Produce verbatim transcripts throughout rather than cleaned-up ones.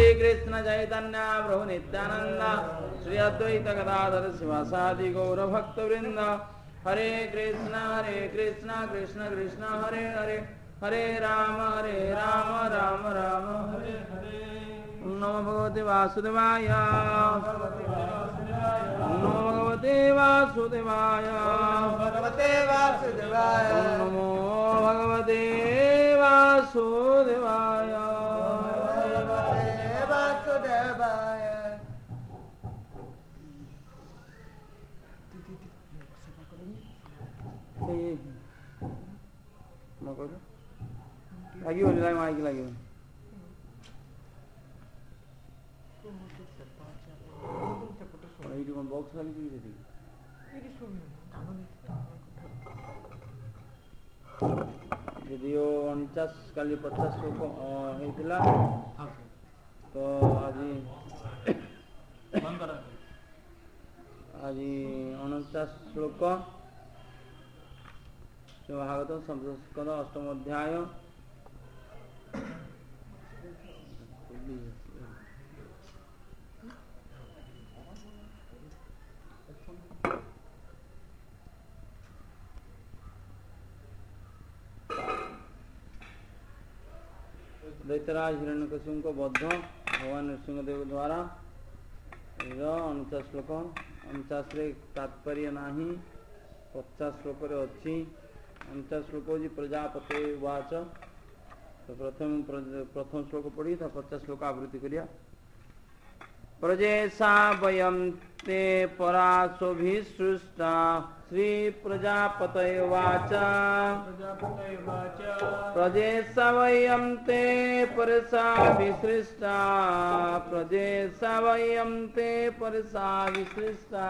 श्री कृष्ण चैतन्य प्रभु नित्यानंद श्री अद्वैत गदाधर शिवासादि गौर भक्त वृंद। हरे कृष्ण हरे कृष्ण कृष्ण कृष्ण हरे हरे हरे राम हरे राम राम राम हरे हरे। नमो भगवते वासुदेवाय नमो भगवते वासुदेवाय भगवते वासुदेवाय नमो भगवते वासुदेवाय वासुदेवाय। लगी बोली लाइन माइक लगी এইটুকু বক্স খালি দিয়ে দিই যদিও ଅଣଚାଶ କାଲି ପଚାଶ ଲୋକ ହେଇଥିଲା ତ ଆଜି ଆଜି ଅଣଚାଶ ଶ୍ଲୋକ ଭାଗବତ ସଂସ୍କୃତ ଅଷ୍ଟମ ଅଧ୍ୟାୟ दैत्यराज हिरण्यकशिपु को बद्ध भगवान नृसिंहदेव द्वारा अणचाश श्लोक अणचाश तात्पर्य नाही पचास श्लोक अच्छी अणचाश श्लोक हूँ प्रजापते उवाच। तो प्रथम प्रथम श्लोक पढ़ी तो पचास श्लोक आवृत्ति करिया। प्रजेशा वयं ते पराशोभिसृष्टा श्री प्रजापतये उवाच। प्रजेशा वयं ते परसाभिसृष्टा प्रजेशा वयं ते परसाभिसृष्टा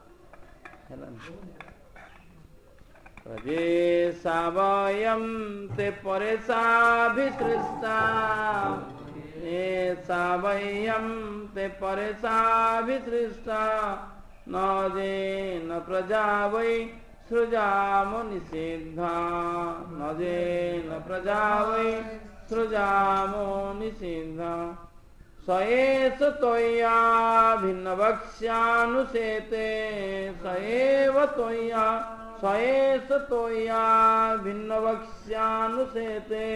प्रजेशा वयं ते परसाभिसृष्टा एषा वयं ते परसाभिसृष्टा न जेन प्रजा वै सृजामो निषिद्धा न जेन प्रजा वै सृजामो निषिद्धा स एष त्वया भिन्नवक्ष्यानुसेते स एव त्वया स एष त्वया भिन्नवक्ष्यानुसेते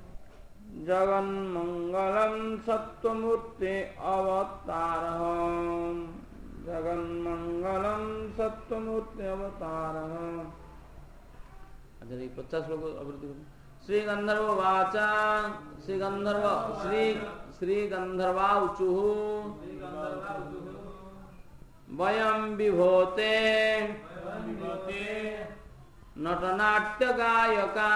जगन्मंगलं सत्त्वमूर्ते अवतारः जगन्मंगलं सत्त्वमूर्ते अवतारः। अच्छा ये पचास लोग अवृत्ति श्री गंधर्व वाचा श्री गंधर्व श्री श्री गंधर्वा उचुः वयं विभोते नटनाट्य गायका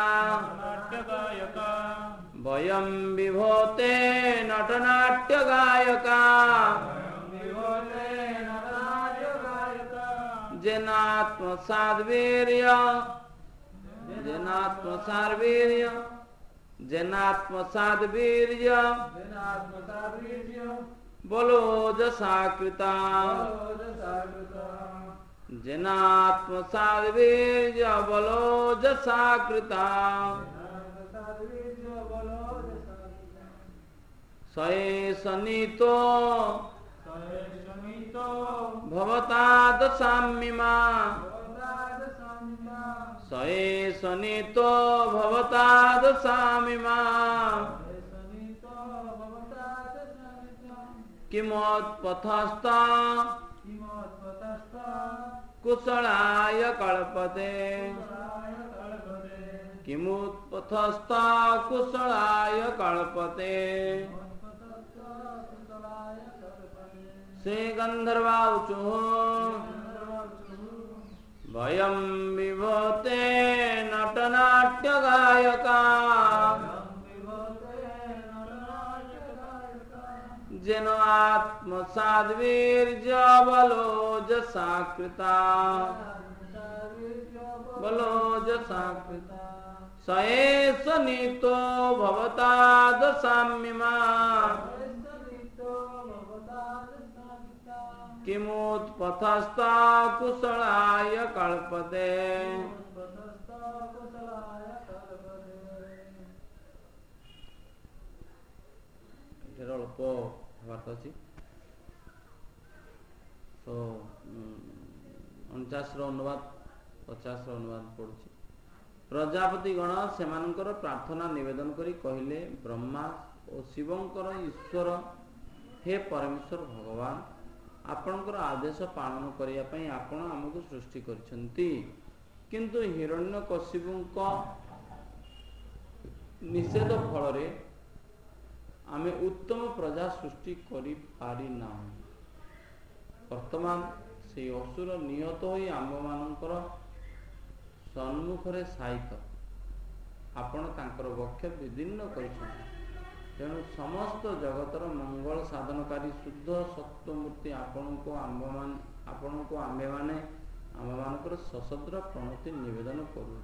वयं विभोते नटनाट्य गायका जनात्मसाद्वीर्य जनात्मसाद्वीर्य जनात्मसाद्वीर्य बोलो जसाकृता जनात्मसाद्वीर्य बोलो जसाकृता सएषनीतो भवता दशामिमा सएषनीतो भवता दशामिमा किमोत्पथस्ता कुशलाय कल्पते किमुत्पथस्ता कुशलाय कल्पते। श्री गंधर्वाचुः वयं विभोते नटनाट्य गायका जेन आत्मसाद्वीर्य बलो जसाकृता बलो जसाकृता स एष नीतो भवता दशामिमा किमुत्पथस्ता कुशलाय कल्पते। अल्प କଥାବାର୍ତ୍ତା ଅଛି। ତ ଅଣଚାଶର ଅନୁବାଦ ପଚାଶର ଅନୁବାଦ ପଡ଼ୁଛି। ପ୍ରଜାପତି ଗଣ ସେମାନଙ୍କର ପ୍ରାର୍ଥନା ନିବେଦନ କରି କହିଲେ, ବ୍ରହ୍ମା ଓ ଶିବଙ୍କର ଈଶ୍ୱର ହେ ପରମେଶ୍ୱର ଭଗବାନ, ଆପଣଙ୍କର ଆଦେଶ ପାଳନ କରିବା ପାଇଁ ଆପଣ ଆମକୁ ସୃଷ୍ଟି କରିଛନ୍ତି, କିନ୍ତୁ ହିରଣ୍ୟକଶିପୁଙ୍କ ନିଷେଧ ଫଳରେ ଆମେ ଉତ୍ତମ ପ୍ରଜା ସୃଷ୍ଟି କରିପାରିନାହୁଁ। ବର୍ତ୍ତମାନ ସେହି ଅସୁର ନିହତ ହୋଇ ଆମ୍ଭମାନଙ୍କର ସମ୍ମୁଖରେ ସାଇତ। ଆପଣ ତାଙ୍କର ବକ୍ଷ ବିଦୀର୍ଣ୍ଣ କରିଛନ୍ତି। ତେଣୁ ସମସ୍ତ ଜଗତର ମଙ୍ଗଳ ସାଧନକାରୀ ଶୁଦ୍ଧ ସତ୍ତ୍ୱମୂର୍ତ୍ତି ଆପଣଙ୍କୁ ଆମ୍ଭମାନେ ଆପଣଙ୍କୁ ଆମ୍ଭେମାନେ ଆମମାନଙ୍କର ସଶଦ୍ର ପ୍ରଣତି ନିବେଦନ କରୁଛୁ।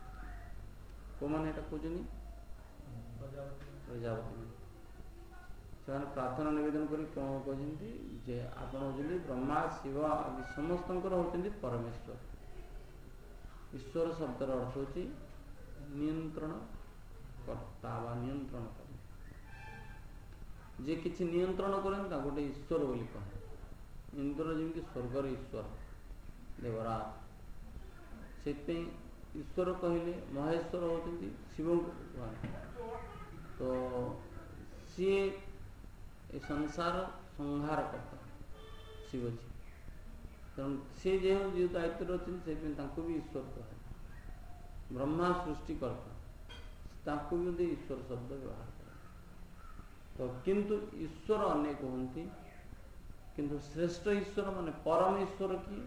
କୋଉମାନେ ଏଟା କହୁଛନ୍ତି? ପ୍ରଜାପତି। ସେମାନେ ପ୍ରାର୍ଥନା ନିବେଦନ କରି କ'ଣ କହିଛନ୍ତି ଯେ ଆପଣ ହେଉଛନ୍ତି ବ୍ରହ୍ମା ଶିବ ଆଦି ସମସ୍ତଙ୍କର ହେଉଛନ୍ତି ପରମେଶ୍ୱର। ଈଶ୍ୱର ଶବ୍ଦର ଅର୍ଥ ହେଉଛି ନିୟନ୍ତ୍ରଣ କର୍ତ୍ତା ବା ନିୟନ୍ତ୍ରଣ କରେ। ଯିଏ କିଛି ନିୟନ୍ତ୍ରଣ କରନ୍ତି ତାକୁ ଗୋଟେ ଈଶ୍ୱର ବୋଲି କହେ। ଇନ୍ଦ୍ର ଯେମିତି ସ୍ୱର୍ଗର ଈଶ୍ୱର ଦେବରାଜ, ସେଥିପାଇଁ ଈଶ୍ୱର କହିଲେ ମହେଶ୍ୱର ହେଉଛନ୍ତି ଶିବଙ୍କୁ କୁହାଯାଏ। ତ ସିଏ ଏ ସଂସାର ସଂହାର କର୍ତ୍ତା ଶିବଜୀ। ତେଣୁ ସେ ଯେଉଁ ଯେଉଁ ଦାୟିତ୍ୱରେ ଅଛନ୍ତି ସେଥିପାଇଁ ତାଙ୍କୁ ବି ଈଶ୍ୱର କୁହାଯାଏ। ବ୍ରହ୍ମା ସୃଷ୍ଟିକର୍ତ୍ତା, ତାଙ୍କୁ ବି ମଧ୍ୟ ଈଶ୍ୱର ଶବ୍ଦ ବ୍ୟବହାର କରେ। ତ କିନ୍ତୁ ଈଶ୍ୱର ଅନେକ ହୁଅନ୍ତି, କିନ୍ତୁ ଶ୍ରେଷ୍ଠ ଈଶ୍ୱର ମାନେ ପରମ ଈଶ୍ୱର କିଏ?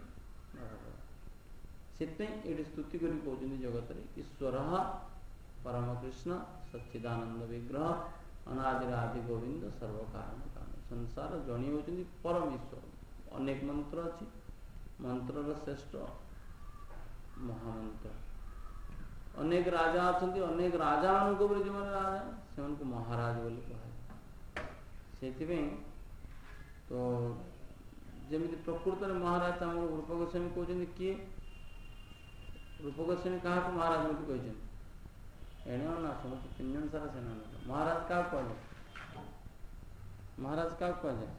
ସେଥିପାଇଁ ଏଠି ସ୍ତୁତି କରି କହୁଛନ୍ତି ଜଗତରେ ଈଶ୍ୱର ପରମ କୃଷ୍ଣ ସଚ୍ଚିଦାନନ୍ଦ ବିଗ୍ରହ ଅନାଦିର ଆଦି ଗୋବିନ୍ଦ ସର୍ବକାରଣ କାରଣ। ସଂସାର ଜଣେ ହେଉଛନ୍ତି ପରମ ଈଶ୍ୱର। ଅନେକ ମନ୍ତ୍ର ଅଛି, ମନ୍ତ୍ରର ଶ୍ରେଷ୍ଠ ମହାମନ୍ତ୍ର। ଅନେକ ରାଜା ଅଛନ୍ତି, ଅନେକ ରାଜାମାନଙ୍କ ଉପରେ ଯେଉଁମାନେ ରାଜା ସେମାନଙ୍କୁ ମହାରାଜ ବୋଲି କୁହାଯାଏ। ସେଥିପାଇଁ ତ ଯେମିତି ପ୍ରକୃତରେ ମହାରାଜ ଆମର ରୂପ ଗୋସ୍ୱାମୀ କହୁଛନ୍ତି କିଏ? ରୂପ ଗୋସ୍ୱାମୀ କାହାକୁ ମହାରାଜ ବୋଲି କହିଛନ୍ତି? ଏଣେ ନା ସମସ୍ତେ ତିନି ଜଣ ସାରା ସେନା ମହାରାଜ କାହାକୁ କୁହାଯାଏ? ମହାରାଜ କାହାକୁ କୁହାଯାଏ?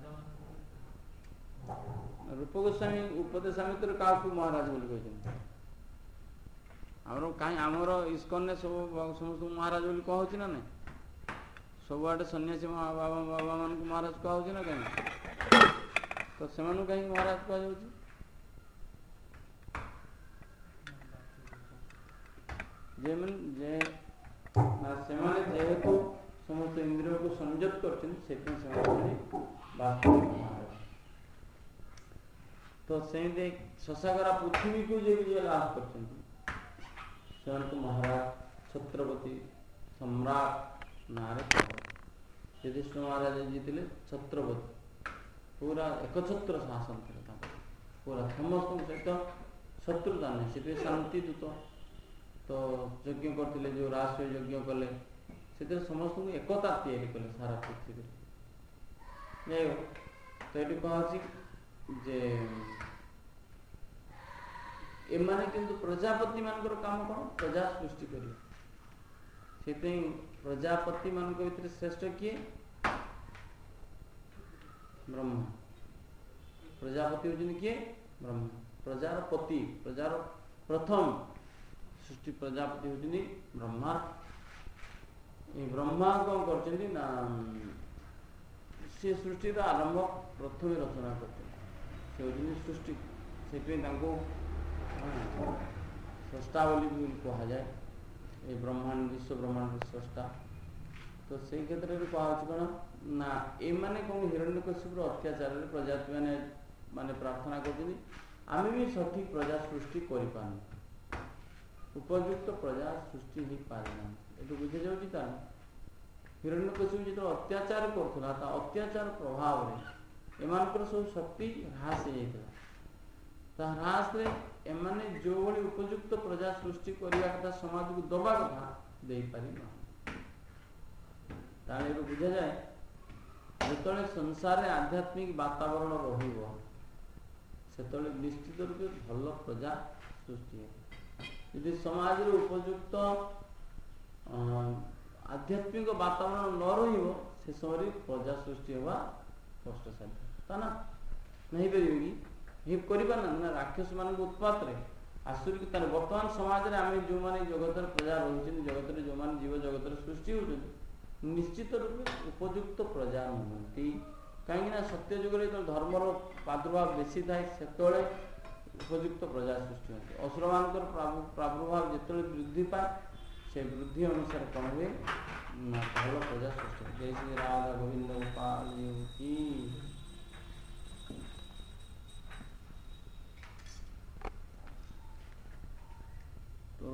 ରୂପ ଗୋସ୍ୱାମୀ ଉପଦେଶାମୃତରେ କାହାକୁ ମହାରାଜ ବୋଲି କହିଛନ୍ତି? ଆମର କାହିଁ ଆମର ଇସ୍କନରେ ସବୁ ସମସ୍ତଙ୍କୁ ମହାରାଜ ବୋଲି କୁହାହେଉଛି ନା ନାହିଁ? ସବୁଆଡ଼େ ସନ୍ନ୍ୟାସୀ ବାବା ବାବା ମାନଙ୍କୁ ମହାରାଜ କୁହାହେଉଛି ନା କାହିଁକି? ତ ସେମାନଙ୍କୁ କାହିଁକି ମହାରାଜ କୁହାଯାଉଛି? ଯେମାନେ ଯେ ସେମାନେ ଯେହେତୁ ସମସ୍ତ ଇନ୍ଦ୍ରିୟକୁ ସଂଯୋଗ କରିଛନ୍ତି, ସେଥିପାଇଁ ସେମାନେ ବାସ୍ତବିକ ମହାରାଜ। ତ ସେମିତି ଶଶାଗରା ପୃଥିବୀକୁ ଯିଏ ଯିଏ ଲାଭ କରିଛନ୍ତି ସେମାନଙ୍କୁ ମହାରାଜ ଛତ୍ରପତି ସମ୍ରାଟ ନାଁରେ ଯୁଧିଷ୍ଠିର ମହାରାଜ ଯିଏ ଥିଲେ ଛତ୍ରପତି, ପୁରା ଏକଛତ୍ର ଶାସନ ଥିଲା ତାଙ୍କର, ପୁରା ସମସ୍ତଙ୍କ ସହିତ ଶତ୍ରୁତା ନାହିଁ। ସେଥିପାଇଁ ଶାନ୍ତି ଦୂତ ତ ଯଜ୍ଞ କରିଥିଲେ, ଯେଉଁ ରାଷ୍ଟ୍ରୀୟ ଯଜ୍ଞ କଲେ ସେଥିରେ ସମସ୍ତଙ୍କୁ ଏକତା ତିଆରି କଲେ ସାରା ପୃଥିବୀରେ। ଯାଇ ତ ଏଠି କ'ଣ ଅଛି ଯେ ଏମାନେ କିନ୍ତୁ ପ୍ରଜାପତି ମାନଙ୍କର କାମ କ'ଣ? ପ୍ରଜା ସୃଷ୍ଟି କରିବେ। ସେଥିପାଇଁ ପ୍ରଜାପତି ମାନଙ୍କ ଭିତରେ ଶ୍ରେଷ୍ଠ କିଏ? ବ୍ରହ୍ମା। ପ୍ରଜାପତି ହେଉଛନ୍ତି କିଏ? ବ୍ରହ୍ମା। ପ୍ରଜାର ପତି, ପ୍ରଜାର ପ୍ରଥମ ସୃଷ୍ଟି ପ୍ରଜାପତି ହେଉଛନ୍ତି ବ୍ରହ୍ମା। ଏ ବ୍ରହ୍ମା କ'ଣ କରିଛନ୍ତି ନା ସେ ସୃଷ୍ଟିର ଆରମ୍ଭ ପ୍ରଥମେ ରଚନା କରିଛନ୍ତି। ସେ ହେଉଛନ୍ତି ସୃଷ୍ଟି। ସେଥିପାଇଁ ତାଙ୍କୁ ସ୍ରଷ୍ଟା ବୋଲି ବି କୁହାଯାଏ। ଏ ବ୍ରହ୍ମାଣ୍ଡ ବିଶ୍ୱ ବ୍ରହ୍ମାଣ୍ଡର ସ୍ରଷ୍ଟା। ତ ସେଇ କ୍ଷେତ୍ରରେ କୁହାଯାଉଛି କ'ଣ ନା ଏମାନେ କ'ଣ ହିରଣ୍ୟକଶିପୁର ଅତ୍ୟାଚାରରେ ପ୍ରଜାପତି ମାନେ ମାନେ ପ୍ରାର୍ଥନା କରୁଛନ୍ତି ଆମେ ବି ସଠିକ ପ୍ରଜା ସୃଷ୍ଟି କରିପାରୁନୁ, ଉପଯୁକ୍ତ ପ୍ରଜା ସୃଷ୍ଟି ହେଇପାରିନାହିଁ। ଏଠୁ ବୁଝାଯାଉଛି ତାହେଲେ ହିରଣ୍ୟକଶିପୁ ଯେତେବେଳେ ଅତ୍ୟାଚାର କରୁଥିଲା ତା ଅତ୍ୟାଚାର ପ୍ରଭାବରେ ଏମାନଙ୍କର ସବୁ ଶକ୍ତି ହ୍ରାସ ହେଇଯାଇଥିଲା। ତା ହ୍ରାସରେ ଏମାନେ ଯେଉଁଭଳି ଉପଯୁକ୍ତ ପ୍ରଜା ସୃଷ୍ଟି କରିବା କଥା, ସମାଜକୁ ଦେବା କଥା ଦେଇପାରିନାହିଁ। ତାହେଲେ ଏଠୁ ବୁଝାଯାଏ ଯେତେବେଳେ ସଂସାରରେ ଆଧ୍ୟାତ୍ମିକ ବାତାବରଣ ରହିବ ସେତେବେଳେ ନିଶ୍ଚିତ ରୂପେ ଭଲ ପ୍ରଜା ସୃଷ୍ଟି ହେବ। ଯଦି ସମାଜରେ ଉପଯୁକ୍ତ ଆଧ୍ୟାତ୍ମିକ ବାତାବରଣ ନ ରହିବ से समय प्रजा सृष्टि होगा कष्टसाध्य ता ना नहीं पारे कि कर ना राक्षस मान उत्पात आसुरी बर्तमान समाज में आम जो मैंने जगतर प्रजा रोच जगत जो मैंने जीव जगत सृष्टि होती निश्चित रूपे उपयुक्त प्रजा नुहति कहीं सत्य जुगे जो धर्मर प्रादुर्भाव बेसी थाए से उपयुक्त प्रजा सृष्टि होती असुर मान प्रादुर्भाव जो वृद्धि पाए से वृद्धि अनुसार कौन हुए भल प्रजा सृष्टि जय श्री राधा गोविंद गोपाल की तो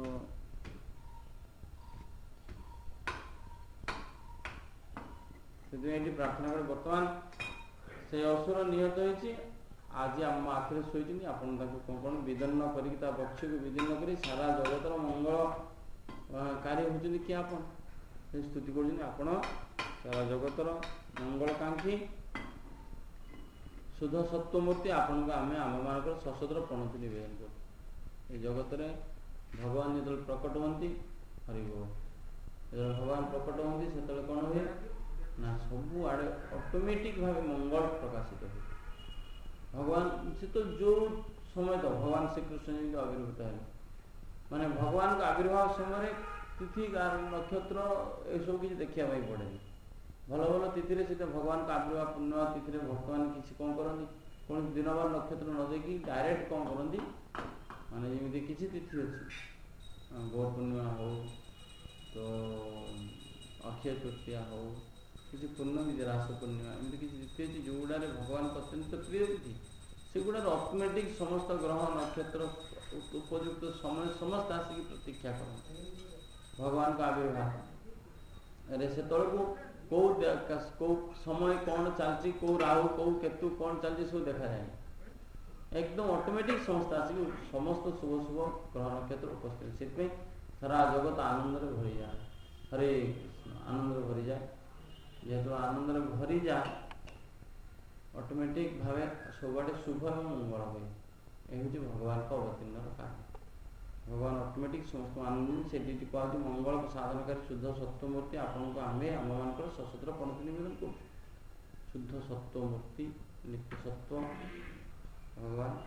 से प्रार्थना कर बर्तमान से असुर निहत होती आज आम आखिर शोची आपन कौन कौन विदन्न कर पक्ष को विदन्न कर सारा जगतर मंगल कार्य होती कि आप स्तुति कर सारा जगतर मंगलकांक्षी शुद्ध सत्वमूर्ति आपण को आम आम मान सशस्त्र प्रणति निवेदन कर ये जगत भगवान जो प्रकट होती हरिबोल जो भगवान प्रकट होती से कौन हुए ना सबू आड़े ऑटोमेटिक भाव मंगल प्रकाशित हुए भगवान से तो जो समय तो भगवान श्री कृष्ण जी आविर्भूत है माने भगवान का आविर्भाव समय तिथि नक्षत्र ये सब किसी देखा पड़े भल भल तिथि से भगवान का आविर्भाव पूर्णिमा तिथि भक्त मैंने किसी कौन करती कौन दिन बार नक्षत्र न देखिए डायरेक्ट कौन करती माने जमी किसी तिथि अच्छी गौर पूर्णिमा हो तो अक्षय तृतीया हो किसी पूर्णमी रास पूर्णिमा एमती किसी तिथि अच्छी जो गुड़ा भगवान को अत्यंत प्रिय तिथि से गुड़ा ऑटोमेटिक समस्त ग्रह नक्षत्र उपयुक्त समय समस्त आसिक प्रतीक्षा कर भगवान का आविर्भाव अरे से तौर को कौ कौ समय कौन चलती कौ राहु कौ केतु कौन चलती सब देखा जाए एकदम ऑटोमेटिक समस्त आसिक समस्त शुभ शुभ ग्रह नक्षत्र उपस्थित से सारा जगत आनंद भरी जाए हरे आनंद भरी जाए जेहेतु आनंद भरी जाए ऑटोमेटिक भाव सबुआडे शुभ एवं मंगल हुए यही भगवान का अवतीर्ण कारण भगवान ऑटोमेटिक समस्त आनंद से कहते मंगल को साधन कर शुद्ध सत्वमूर्ति आपण को आमे आम मान सशस्त्र प्रणति निवेदन कर शुद्ध सत्वमूर्ति नित्य सत्व भगवान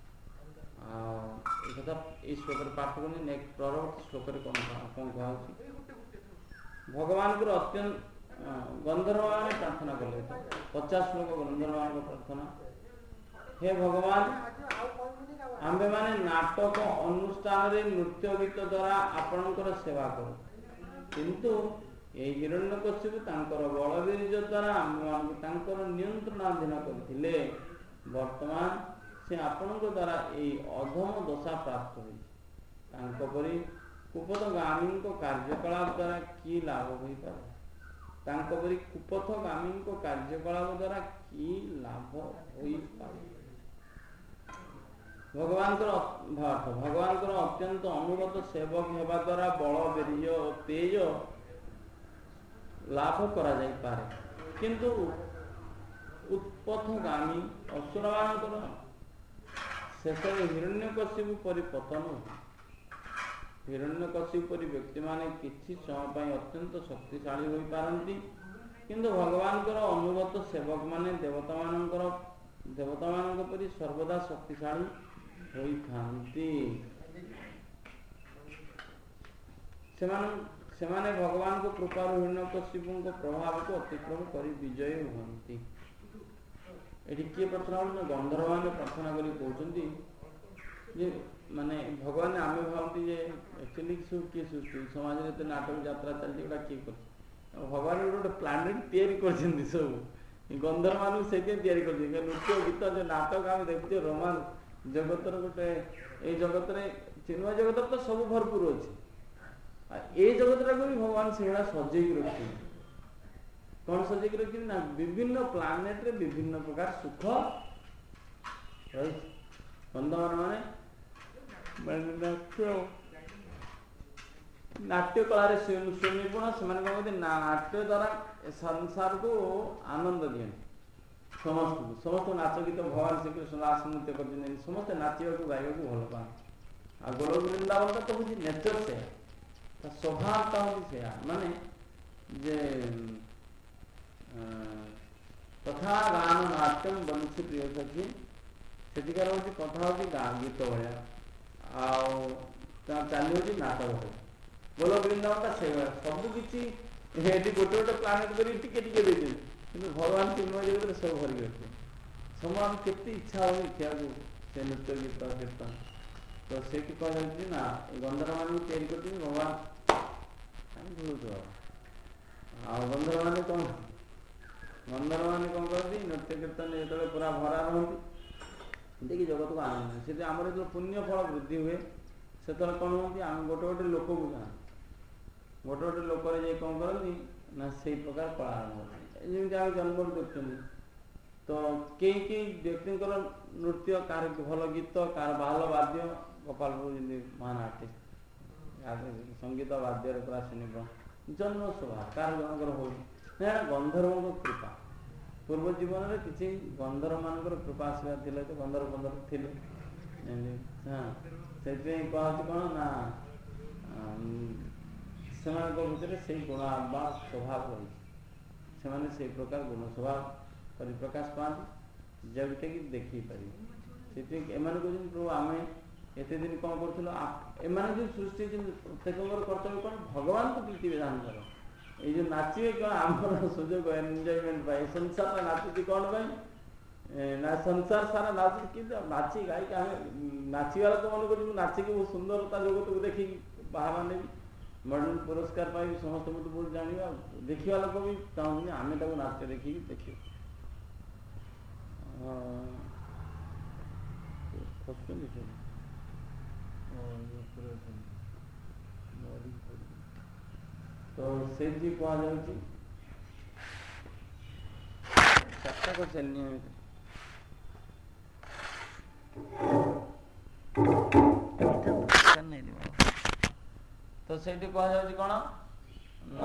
कथा ये श्लोक पाठ करनी नेक्स्ट परवर्ती श्लोक कौन कह भगवान को अत्यंत गंधर्व मान प्रार्थना कले पचास श्लोक गंधर्व मान प्रार्थना हे भगवान आम्भे माने नाटक अनुष्ठान नृत्य गीत द्वारा आपणकर सेवा करूँ किंतु ये हिरण्यकशिपु तांकर बलवीर्य द्वारा आम्भे नियंत्रणाधीन करथिले वर्तमान से आपणक द्वारा ये अधम दशा प्राप्त हुई तांको परि कुपथगामी कार्यकलाप द्वारा कि लाभ हो पारे तांको परि कुपथगामी कार्यकलाप द्वारा कि लाभ हो पारे भगवान भाव भगवान अत्यंत अनुगत सेवक हेबा द्वारा बल वीर्य और तेज लाभ करा जाई पारे किंतु उत्पथगामी असुर मान शेष हिरण्यकशिपु परि पतन हिरण्यकशिपु परि व्यक्ति माने किछि समय अत्यंत शक्तिशाली होई पारंती किंतु भगवान अनुगत सेवक माने देवता मानकर देवता मानक परि सर्वदा शक्तिशाली होई थांती सेमाने भगवान को कृपा हिरण्यकशिपु को प्रभाव को अतिक्रम कर विजय होती एठी किए प्रार्थना गंधर्व मान प्रार्थना करी कहउछंती जे माने भगवान आमे भावती जे एक्चुअली सब किए सृष्टि समाज रे तो नाटक यात्रा चलती एटा किए कर भगवान गोटे प्लानेट तैयारी करछंती सब गंधर्व मान से के तैयारी करछंती नृत्य गीत जो नाटक आमे देखते रोमान जगतर गोटे ए जगत रे चिन्मय जगत तो सब भरपूर अच्छे ए जगत को भी भगवान से सजे रखी कौन सजे रखी ना विभिन्न प्लानेट रे विभिन्न प्रकार सुख रही बंधमान माने नाट्य कला सुनिपुण से नाट्य द्वारा संसार को आनंद दिए समस्त समस्त नाच गीत भगवान श्री कृष्ण रास नृत्य कर समस्त नाचा को गाइबा को भल पाए आ गोल वृंदावन तो हूँ नेचर से स्वभाव हूँ से माने जे କଥା ଗାନ ନାଟ୍ୟମ ବଂଶୀ ପ୍ରିୟ ସଖୀ ସେଠିକାର ହେଉଛି କଥା ହେଉଛି ଗାଁ ଗୀତ ଭଳିଆ ଆଉ ଚାଲି ହେଉଛି ନାଟକ ଭଳିଆ ବୋଲ ବୃନ୍ଦାବନଟା ସେଇଭଳିଆ ସବୁ କିଛି ଏଠି ଗୋଟେ ଗୋଟେ ପ୍ଲାନେଟ କରି ଟିକେ ଟିକେ ଦେଇଛନ୍ତି କିନ୍ତୁ ଭଗବାନ ଚିନ୍ମୟ ଜଗତରେ ସବୁ ଭରିକି ଅଛି ସବୁ ଆମେ କେତେ ଇଚ୍ଛା ହୁଏ ଦେଖିବାକୁ ସେ ନୃତ୍ୟ ଗୀତ କୀର୍ତ୍ତନ ତ ସେଇଠି କ'ଣ ହେଉଛି ନା ଏ ଗନ୍ଧର୍ବମାନଙ୍କୁ ତିଆରି କରିଛନ୍ତି ଭଗବାନ ଆମେ ଭୁଲୁଛୁ ଆଉ ଗନ୍ଧର୍ବମାନେ କ'ଣ ଗନ୍ଧର୍ବମାନେ କ'ଣ କରନ୍ତି ନୃତ୍ୟ କୀର୍ତ୍ତନ ଯେତେବେଳେ ପୁରା ଭରା ରହନ୍ତି ଦେଇକି ଜଗତକୁ ଆଣନ୍ତି ସେଠି ଆମର ଯେତେବେଳେ ପୁଣ୍ୟ ଫଳ ବୃଦ୍ଧି ହୁଏ ସେତେବେଳେ କ'ଣ ହୁଅନ୍ତି ଆମେ ଗୋଟେ ଗୋଟେ ଲୋକକୁ ଯାଆନ୍ତି ଗୋଟେ ଗୋଟେ ଲୋକରେ ଯାଇ କ'ଣ କରନ୍ତି ନା ସେଇ ପ୍ରକାର କଳା ଆରମ୍ଭ କରନ୍ତି ଯେମିତି ଆମେ ଜନ୍ମରୁ ଦେଖୁଛନ୍ତି ତ କେହି କେହି ବ୍ୟକ୍ତିଙ୍କର ନୃତ୍ୟ କାହାର ଭଲ ଗୀତ କାହାର ବାହଲ ବାଦ୍ୟ ଗୋପାଳପୁର ଯେମିତି ମହାନ ଆର୍ଟିଷ୍ଟ ସଙ୍ଗୀତ ବାଦ୍ୟରେ ପୁରା ଶୁଣିବ ଜନ୍ମ ସ୍ୱଭାବ କାହାର ଜଣଙ୍କର ହଉଛି ନା ଗନ୍ଧର୍ବଙ୍କ କୃପା ପୂର୍ବ ଜୀବନରେ କିଛି ଗନ୍ଧର୍ବମାନଙ୍କର କୃପା ଆସିବାର ଥିଲା ତ ଗନ୍ଧର୍ବ ଗନ୍ଧର୍ବ ଥିଲେ ହଁ ସେଥିପାଇଁ କୁହାହଉଛି କ'ଣ ନା ସେମାନଙ୍କ ଭିତରେ ସେଇ ଗୁଣ ବା ସ୍ୱଭାବ ରହିଛି ସେମାନେ ସେଇ ପ୍ରକାର ଗୁଣ ସ୍ୱଭାବ ପରିପ୍ରକାଶ ପାଆନ୍ତି ଯେଉଁଟାକି ଦେଖେଇ ପାରିବେ ସେଥିପାଇଁ ଏମାନେ କହୁଛନ୍ତି ପ୍ରଭୁ ଆମେ ଏତେ ଦିନ କ'ଣ କରୁଥିଲୁ ଏମାନେ ଯେଉଁ ସୃଷ୍ଟି ହେଇଛନ୍ତି ପ୍ରତ୍ୟେକଙ୍କର କର୍ତ୍ତବ୍ୟ କ'ଣ ଭଗବାନଙ୍କୁ ପ୍ରୀତି ବିଧାନ କର ଏଇ ଯେଉଁ ନାଚିବେ କ'ଣ ଆମର ସୁଯୋଗ ଏନ୍ଜୟମେଣ୍ଟ ପାଇଁ ସଂସାରରେ ନାଚୁଛି କ'ଣ ପାଇଁ ନା ସଂସାର ସାରା ନାଚୁଛି କିନ୍ତୁ ନାଚି ଗାଇକି ଆମେ ନାଚିବା ଲୋକ ମନେ କରୁଛୁ ମୁଁ ନାଚିକି ବହୁତ ସୁନ୍ଦରତା ଜଗତକୁ ଦେଖିକି ବାହାବା ନେବି ମଡେଲ ପୁରସ୍କାର ପାଇବି ସମସ୍ତେ ମୋତେ ବହୁତ ଜାଣିବା ଦେଖିବା ଲୋକ ବି ଚାହୁଁଛନ୍ତି ଆମେ ତାକୁ ନାଚ ଦେଖିକି ଦେଖିବୁ ତ ସେଇଠି କୁହାଯାଉଛି ଚାରିଟା କରିସାରିଲି ନିୟମିତ ତ ସେଇଠି କୁହାଯାଉଛି କ'ଣ ନା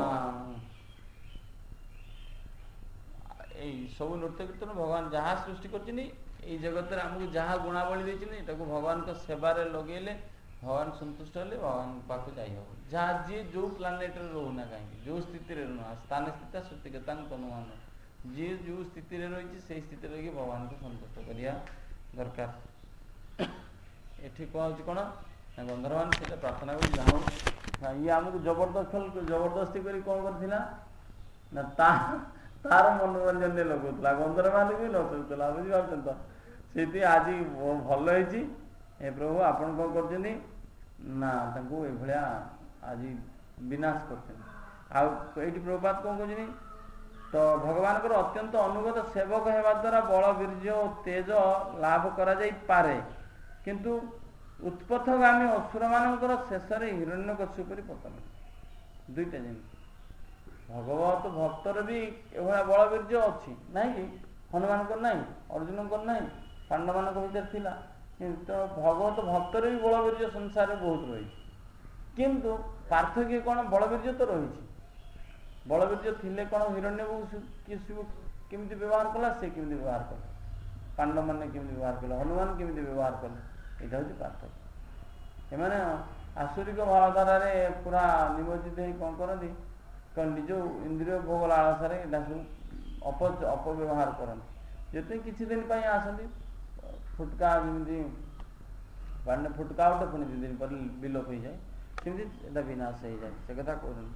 ଏଇ ସବୁ ନୃତ୍ୟ କୀର୍ତ୍ତନ ଭଗବାନ ଯାହା ସୃଷ୍ଟି କରିଛନ୍ତି ଏଇ ଜଗତରେ ଆମକୁ ଯାହା ଗୁଣାବଳୀ ଦେଇଛନ୍ତି ଏଟାକୁ ଭଗବାନଙ୍କ ସେବାରେ ଲଗେଇଲେ ଭଗବାନ ସନ୍ତୁଷ୍ଟ ହେଲେ ଭଗବାନ ପାଖକୁ ଯାଇ ହେବ ଯାହା ଯିଏ ଯେଉଁ ପ୍ଲାନେଟରେ ରହୁନା କାହିଁକି ଯେଉଁ ସ୍ଥିତିରେ ରହୁନା ସ୍ଥାନ ସ୍ଥିତ ସୃତିକତାନ ତନୁମାନ ଯିଏ ଯେଉଁ ସ୍ଥିତିରେ ରହିଛି ସେଇ ସ୍ଥିତିରେ ରହିକି ଭଗବାନଙ୍କୁ ସନ୍ତୁଷ୍ଟ କରିବା ଦରକାର ଏଠି କ'ଣ ହେଉଛି କ'ଣ ନା ଗନ୍ଧର୍ବମାନେ ସେଇଟା ପ୍ରାର୍ଥନା କରି ଯାଉ ଇଏ ଆମକୁ ଜବରଦସ୍ତ ଜବରଦସ୍ତି କରି କ'ଣ କରିଥିଲା ନା ତା ତାର ମନୋରଞ୍ଜନରେ ଲଗାଉଥିଲା ଗନ୍ଧର୍ବମାନଙ୍କୁ ବି ଲଗାଉଥିଲା ବୁଝିପାରୁଛନ୍ତି ତ ସେଇଠି ଆଜି ଭଲ ହେଇଛି ଏ ପ୍ରଭୁ ଆପଣ କ'ଣ କରୁଛନ୍ତି ନା ତାଙ୍କୁ ଏଭଳିଆ ଆଜି ବିନାଶ କରୁଛନ୍ତି ଆଉ ଏଇଠି ପ୍ରଭୁପାଦ କ'ଣ କହୁଛନ୍ତି ତ ଭଗବାନଙ୍କର ଅତ୍ୟନ୍ତ ଅନୁଗତ ସେବକ ହେବା ଦ୍ୱାରା ବଳ ବୀର୍ଯ୍ୟ ଓ ତେଜ ଲାଭ କରାଯାଇପାରେ କିନ୍ତୁ ଉତ୍ପଥଗାମୀ ଅସୁରମାନଙ୍କର ଶେଷରେ ହିରଣ୍ୟକଶ୍ୟପ ପରି ପତନ ଦୁଇଟା ଯେମିତି ଭଗବତ ଭକ୍ତର ବି ଏଭଳିଆ ବଳ ବୀର୍ଯ୍ୟ ଅଛି ନାହିଁ କି ହନୁମାନଙ୍କର ନାହିଁ ଅର୍ଜୁନଙ୍କର ନାହିଁ ପାଣ୍ଡବମାନଙ୍କ ଭିତରେ ଥିଲା କିନ୍ତୁ ଭଗବତ ଭକ୍ତର ବି ବଳ ବୀର୍ଯ୍ୟ ସଂସାରରେ ବହୁତ ରହିଛି କିନ୍ତୁ ପାର୍ଥକ୍ୟ କ'ଣ ବଳ ବୀର୍ଯ୍ୟ ତ ରହିଛି ବଳ ବୀର୍ଯ୍ୟ ଥିଲେ କ'ଣ ହିରଣ୍ୟକୁ କେମିତି ବ୍ୟବହାର କଲା ସେ କେମିତି ବ୍ୟବହାର କଲା ପାଣ୍ଡବମାନେ କେମିତି ବ୍ୟବହାର କଲେ ହନୁମାନ କେମିତି ବ୍ୟବହାର କଲେ ଏଇଟା ହେଉଛି ପାର୍ଥକ୍ୟ ଏମାନେ ଆସୁରିକ ଭାବଧାରାରେ ପୁରା ନିମଜ୍ଜିତ ହେଇ କ'ଣ କରନ୍ତି ନିଜ ଇନ୍ଦ୍ରିୟ ଭୋଗ ଲାଳସାରେ ଏଇଟା ସବୁ ଅପ ଅପବ୍ୟବହାର କରନ୍ତି ଯେତେ କିଛି ଦିନ ପାଇଁ ଆସନ୍ତି ଫୁଟକା ଯେମିତି ପାଣିରେ ଫୁଟକା ଗୋଟେ ପୁଣି ଦୁଇ ଦିନ ପରେ ବିଲୋପ ହେଇଯାଏ ସେମିତି ଏଇଟା ବିନାଶ ହେଇଯାଏ ସେ କଥା କହୁଛନ୍ତି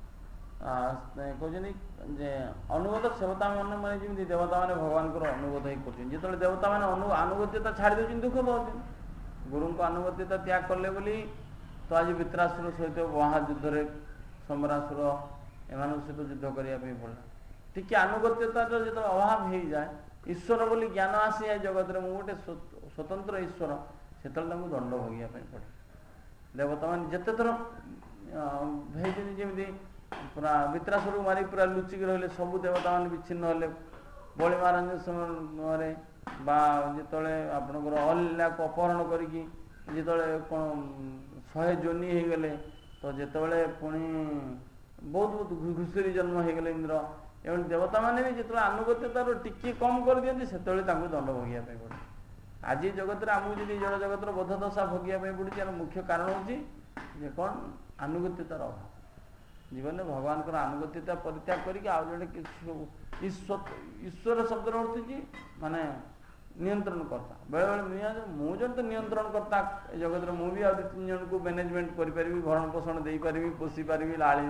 କହୁଛନ୍ତି ଯେ ଅନୁଗତ ସେବତା ମାନେ ମାନେ ଯେମିତି ଦେବତାମାନେ ଭଗବାନଙ୍କର ଅନୁଗତ ହେଇ କରୁଛନ୍ତି ଯେତେବେଳେ ଦେବତାମାନେ ଆନୁଗତ୍ୟତା ଛାଡ଼ି ଦେଉଛନ୍ତି ଦୁଃଖ ପାଉଛନ୍ତି ଗୁରୁଙ୍କ ଆନୁଗତ୍ୟତା ତ୍ୟାଗ କଲେ ବୋଲି ତ ଆଜି ବିତ୍ରାସୁର ସହିତ ମହାଯୁଦ୍ଧରେ ସମ୍ବରାସୁର ଏମାନଙ୍କ ସହିତ ଯୁଦ୍ଧ କରିବା ପାଇଁ ପଡ଼ିଲା ଟିକେ ଆନୁଗତ୍ୟତାର ଯେତେବେଳେ ଅଭାବ ହେଇଯାଏ ଈଶ୍ୱର ବୋଲି ଜ୍ଞାନ ଆସିଯାଏ ଜଗତରେ ମୁଁ ଗୋଟେ ସ୍ୱତନ୍ତ୍ର ଈଶ୍ୱର ସେତେବେଳେ ତାଙ୍କୁ ଦଣ୍ଡ ଭୋଗିବା ପାଇଁ ପଡ଼େ ଦେବତାମାନେ ଯେତେ ଥର ହେଇଛନ୍ତି ଯେମିତି ପୁରା ବିତ୍ରାସୁରକୁ ମାରି ପୁରା ଲୁଚିକି ରହିଲେ ସବୁ ଦେବତାମାନେ ବିଚ୍ଛିନ୍ନ ହେଲେ ବଳି ମହାରାଜ ସମୟରେ ବା ଯେତେବେଳେ ଆପଣଙ୍କର ଅଲିଲାକୁ ଅପହରଣ କରିକି ଯେତେବେଳେ କ'ଣ ଶହେ ଯୋନି ହେଇଗଲେ ତ ଯେତେବେଳେ ପୁଣି ବହୁତ ବହୁତ ଘୁଷୁରୀ ଜନ୍ମ ହେଇଗଲେ ଇନ୍ଦ୍ର ଏବଂ ଦେବତାମାନେ ବି ଯେତେବେଳେ ଆନୁଗତ୍ୟତାରୁ ଟିକେ କମ୍ କରିଦିଅନ୍ତି ସେତେବେଳେ ତାଙ୍କୁ ଦଣ୍ଡ ଭୋଗିବା ପାଇଁ ପଡ଼େ ଆଜି ଜଗତରେ ଆମକୁ ଯଦି ଜଳ ଜଗତର ବୋଧ ଦଶା ଭୋଗିବା ପାଇଁ ପଡ଼ୁଛି ଏହାର ମୁଖ୍ୟ କାରଣ ହେଉଛି ଯେ କ'ଣ ଆନୁଗତ୍ୟତାର ଅଭାବ ଜୀବନରେ ଭଗବାନଙ୍କର ଆନୁଗତ୍ୟତା ପରିତ୍ୟାଗ କରିକି ଆଉ ଜଣେ କିଛି ଈଶ୍ୱର ଶବ୍ଦର ଅର୍ଥ କି ମାନେ ନିୟନ୍ତ୍ରଣ କର୍ତ୍ତା। ବେଳେବେଳେ ମୁଁ ଜଣେ ତ ନିୟନ୍ତ୍ରଣ କର୍ତ୍ତା ଏ ଜଗତରେ, ମୁଁ ବି ଆଉ ଦୁଇ ତିନି ଜଣଙ୍କୁ ମ୍ୟାନେଜମେଣ୍ଟ କରିପାରିବି, ଭରଣ ପୋଷଣ ଦେଇପାରିବି, ପୋଷି ପାରିବି, ଲାଳି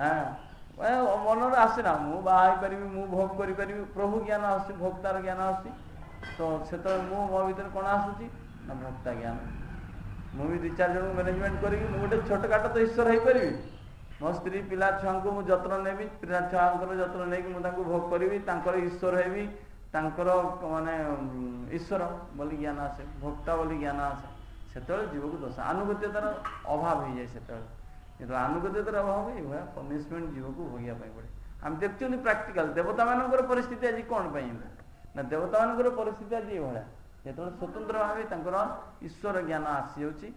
ହଁ ମନରେ ଆସେନା, ମୁଁ ବାହା ହେଇପାରିବି, ମୁଁ ଭୋଗ କରିପାରିବି, ପ୍ରଭୁ ଜ୍ଞାନ ଆସୁଛି, ଭୋକ୍ତାର ଜ୍ଞାନ ଆସୁଛି। ତ ସେତେବେଳେ ମୁଁ ମୋ ଭିତରେ କ'ଣ ଆସୁଛି ନା ଭୋକ୍ତା ଜ୍ଞାନ। ମୁଁ ବି ଦୁଇ ଚାରି ଜଣଙ୍କୁ ମ୍ୟାନେଜମେଣ୍ଟ କରିକି ମୁଁ ଗୋଟେ ଛୋଟକାଟ ତ ଈଶ୍ୱର ହେଇପାରିବି। ମୋ ସ୍ତ୍ରୀ ପିଲା ଛୁଆଙ୍କୁ ମୁଁ ଯତ୍ନ ନେବି, ପିଲା ଛୁଆଙ୍କର ଯତ୍ନ ନେଇକି ମୁଁ ତାଙ୍କୁ ଭୋଗ କରିବି, ତାଙ୍କର ଈଶ୍ୱର ହେବି, ତାଙ୍କର ମାନେ ଈଶ୍ୱର ବୋଲି ଜ୍ଞାନ ଆସେ, ଭୋକ୍ତା ବୋଲି ଜ୍ଞାନ ଆସେ। ସେତେବେଳେ ଜୀବକୁ ଦୋଷ ଆନୁଗତ୍ୟତାର ଅଭାବ ହେଇଯାଏ। ସେତେବେଳେ ଯେତେବେଳେ ଆନୁଗତ୍ୟତାର ଅଭାବ ଏଇଭଳିଆ ପନିସମେଣ୍ଟ ଜୀବକୁ ଭୋଗିବା ପାଇଁ ପଡ଼େ। ଆମେ ଦେଖୁଛନ୍ତି ପ୍ରାକ୍ଟିକାଲ ଦେବତାମାନଙ୍କର ପରିସ୍ଥିତି ଆଜି କ'ଣ ପାଇଁ ନା, ଦେବତାମାନଙ୍କର ପରିସ୍ଥିତି ଆଜି ଏଇଭଳିଆ। ଯେତେବେଳେ ସ୍ୱତନ୍ତ୍ର ଭାବେ ତାଙ୍କର ଈଶ୍ୱର ଜ୍ଞାନ ଆସିଯାଉଛି,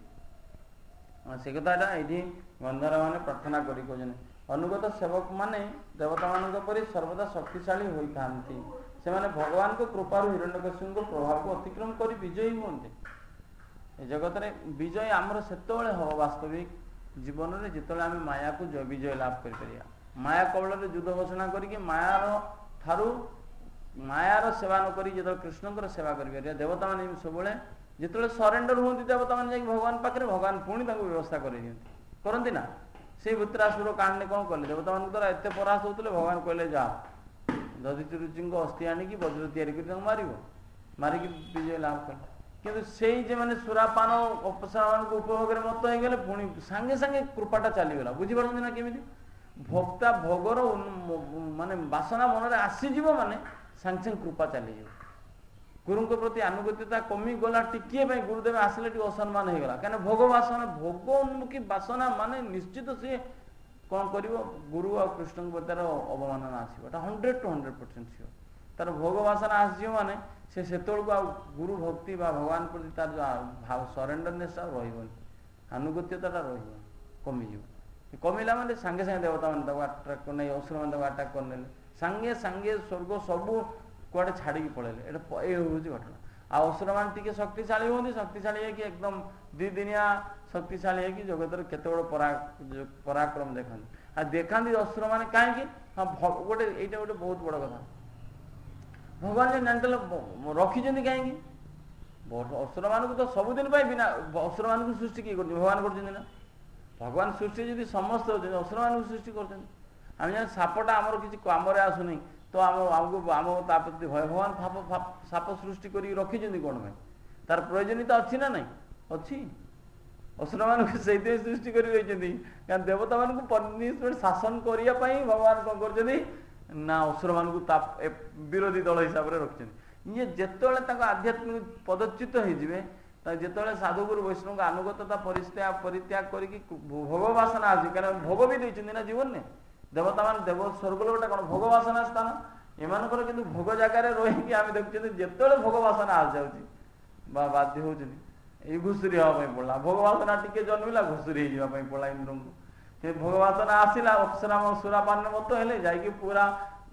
ସେ କଥାଟା ଏଇଠି ଗନ୍ଧର୍ବମାନେ ପ୍ରାର୍ଥନା କରି କହୁଛନ୍ତି, ଅନୁଗତ ସେବକ ମାନେ ଦେବତାମାନଙ୍କ ପରି ସର୍ବଦା ଶକ୍ତିଶାଳୀ ହୋଇଥାନ୍ତି। ସେମାନେ ଭଗବାନଙ୍କ କୃପାରୁ ହିରଣ୍ୟକଶ୍ୟପଙ୍କ ପ୍ରଭାବକୁ ଅତିକ୍ରମ କରି ବିଜୟୀ ହୁଅନ୍ତି। ଏ ଜଗତରେ ବିଜୟ ଆମର ସେତେବେଳେ ହେବ ବାସ୍ତବିକ ଜୀବନରେ ଯେତେବେଳେ ଆମେ ମାୟାକୁ ବିଜୟ ଲାଭ କରିପାରିବା। ମାୟା କବଳରେ ଯୁଦ୍ଧ ଘୋଷଣା କରିକି ମାୟାର ଠାରୁ ମାୟାର ସେବା ନ କରି ଯେତେବେଳେ କୃଷ୍ଣଙ୍କର ସେବା କରିପାରିବା। ଦେବତାମାନେ ସବୁବେଳେ ଯେତେବେଳେ ସରେଣ୍ଡର ହୁଅନ୍ତି, ଦେବତାମାନେ ଯାଇକି ଭଗବାନ ପାଖରେ, ଭଗବାନ ପୁଣି ତାଙ୍କୁ ବ୍ୟବସ୍ଥା କରିଦିଅନ୍ତି, କରନ୍ତି ନା। ସେଇ ବୃତ୍ରାସୁର କାଣ୍ଡରେ କ'ଣ କଲେ, ଦେବତାମାନଙ୍କ ଦ୍ୱାରା ଏତେ ପରାସ୍ତ ହେଉଥିଲେ, ଭଗବାନ କହିଲେ ଯାଅ ଦଧିଚି ରୁଚିଙ୍କ ଅସ୍ଥି ଆଣିକି ବଜ୍ର ତିଆରି କରି ତାଙ୍କୁ ମାରିବ, ମାରିକି ବିଜୟ ଲାଭ କଲେ। କିନ୍ତୁ ସେଇ ଯେମାନେ ସୁରାପାନ ଅପସାରମାନଙ୍କ ଉପଭୋଗରେ ମତ ହେଇଗଲେ, ପୁଣି ସାଙ୍ଗେ ସାଙ୍ଗେ କୃପାଟା ଚାଲିଗଲା। ବୁଝିପାରୁଛନ୍ତି ନା କେମିତି? ଭକ୍ତା ଭୋଗର ମାନେ ବାସନା ମନରେ ଆସିଯିବ ମାନେ ସାଙ୍ଗେ ସାଙ୍ଗେ କୃପା ଚାଲିଯିବ। ଗୁରୁଙ୍କ ପ୍ରତି ଆନୁଗତ୍ୟତା କମିଗଲା ଟିକିଏ ପାଇଁ, ଗୁରୁଦେବ ଆସିଲେ ଟିକେ ଅସମ୍ମାନ ହେଇଗଲା। କାହିଁକିନା ଭୋଗ ବାସନା, ଭୋଗ ଉନ୍ମୁଖୀ ବାସନା ମାନେ ନିଶ୍ଚିତ ସିଏ କ'ଣ କରିବ, ଗୁରୁ ଆଉ କୃଷ୍ଣଙ୍କ ପ୍ରତି ତାର ଅବମାନନା ଆସିବ। ଏଟା hundred to hundred percent sure. ତାର ଭୋଗ ବାସନା ଆସିଯିବ ମାନେ ସେ ସେତେବେଳକୁ ଆଉ ଗୁରୁ ଭକ୍ତି ବା ଭଗବାନ ପ୍ରତି ତାର ଯେଉଁ ସରେଣ୍ଡରନେସ୍ ଆଉ ରହିବନି, ଆନୁଗତ୍ୟତାଟା ରହିବନି, କମିଯିବ। କମିଲା ମାନେ ସାଙ୍ଗେ ସାଙ୍ଗେ ଦେବତାମାନେ ତାକୁ ଆଟ୍ରାକ୍ଟ କରିନେଇ, ଅସୁରମାନେ ତାକୁ ଆଟାକ୍ କରିନେଲେ, ସାଙ୍ଗେ ସାଙ୍ଗେ ସ୍ୱର୍ଗ ସବୁ କୁଆଡ଼େ ଛାଡ଼ିକି ପଳେଇଲେ। ଏଇଟା ଏ ହେଉଛି ଘଟଣା। ଆଉ ଅସୁରମାନେ ଟିକେ ଶକ୍ତିଶାଳୀ ହୁଅନ୍ତି, ଶକ୍ତିଶାଳୀ ହେଇକି ଏକଦମ ଦୁଇ ଦିନିଆ ଶକ୍ତିଶାଳୀ ହେଇକି ଜଗତରେ କେତେ ବଡ଼ ପରା ପରାକ୍ରମ ଦେଖାନ୍ତି। ଆଉ ଦେଖାନ୍ତି ଅସୁରମାନେ କାହିଁକି? ହଁ ଗୋଟେ ଏଇଟା ଗୋଟେ ବହୁତ ବଡ଼ କଥା। ଭଗବାନ ଯେ ଜାଣିଦେଲେ ରଖିଛନ୍ତି କାହିଁକି? ଅସୁରମାନଙ୍କୁ ତ ସବୁଦିନ ପାଇଁ ବିନା, ଅସୁରମାନଙ୍କୁ ସୃଷ୍ଟି କିଏ କରୁଛନ୍ତି? ଭଗବାନ କରୁଛନ୍ତି ନା। ଭଗବାନ ସୃଷ୍ଟି ଯଦି ସମସ୍ତେ ହେଉଛନ୍ତି, ଅସୁରମାନଙ୍କୁ ସୃଷ୍ଟି କରୁଛନ୍ତି। ଆମେ ଜାଣି ସାପଟା ଆମର କିଛି କାମରେ ଆସୁନି, ତ ଆମ ଆମକୁ ଆମ ତା ପ୍ରତି ଭୟ। ଭଗବାନ ସାପ ସାପ ସୃଷ୍ଟି କରିକି ରଖିଛନ୍ତି କ'ଣ ପାଇଁ? ତାର ପ୍ରয়োଜନୀୟତା ଅଛି ନା ନାହିଁ? ଅଛି। ଅସୁରମାନଙ୍କୁ ସେଇଥିପାଇଁ ସୃଷ୍ଟି କରି ରହିଛନ୍ତି, କାରଣ ଦେବତାମାନଙ୍କୁ ପନିଶମେଣ୍ଟ ଶାସନ କରିବା ପାଇଁ ଭଗବାନ କ'ଣ କରୁଛନ୍ତି ନା ଅସୁରମାନଙ୍କୁ ତା ବିରୋଧୀ ଦଳ ହିସାବରେ ରଖିଛନ୍ତି। ଇଏ ଯେତେବେଳେ ତାଙ୍କ ଆଧ୍ୟାତ୍ମିକ ପଦଚ୍ୟୁତ ହେଇଯିବେ, ଯେତେବେଳେ ସାଧୁଗୁରୁ ବୈଷ୍ଣବଙ୍କ ଆନୁଗତତା ପରିତ୍ୟାଗ ପରିତ୍ୟାଗ କରିକି ଭୋଗ ବାସନା ଅଛି, କାରଣ ଭୋଗ ବି ଦେଇଛନ୍ତି ନା ଜୀବନରେ। ଦେବତାମାନେ ଦେବ ସ୍ୱର୍ଗଲୋକଟା କ'ଣ ଭୋଗ ବାସନା ସ୍ଥାନ, ଏମାନଙ୍କର କିନ୍ତୁ ଭୋଗ ଜାଗାରେ ରହିକି ଆମେ ଦେଖୁଛନ୍ତି ଯେତେବେଳେ ଭୋଗ ବାସନା ଆସିଯାଉଛି ବା ବାଧ୍ୟ ହେଉଛନ୍ତି, ଏଇ ଘୁଷୁରି ହେବା ପାଇଁ ପଡ଼ିଲା। ଭୋଗ ବାସନା ଟିକେ ଜନ୍ମିଲା, ଘୁଷୁରି ହେଇଯିବା ପାଇଁ ପଡ଼ିଲା ଇନ୍ଦ୍ରଙ୍କୁ। ସେ ଭୋଗ ବାସନା ଆସିଲା, ଅପ୍ସରାମ ସୁରାପାନ ମତ ହେଲେ ଯାଇକି ପୁରା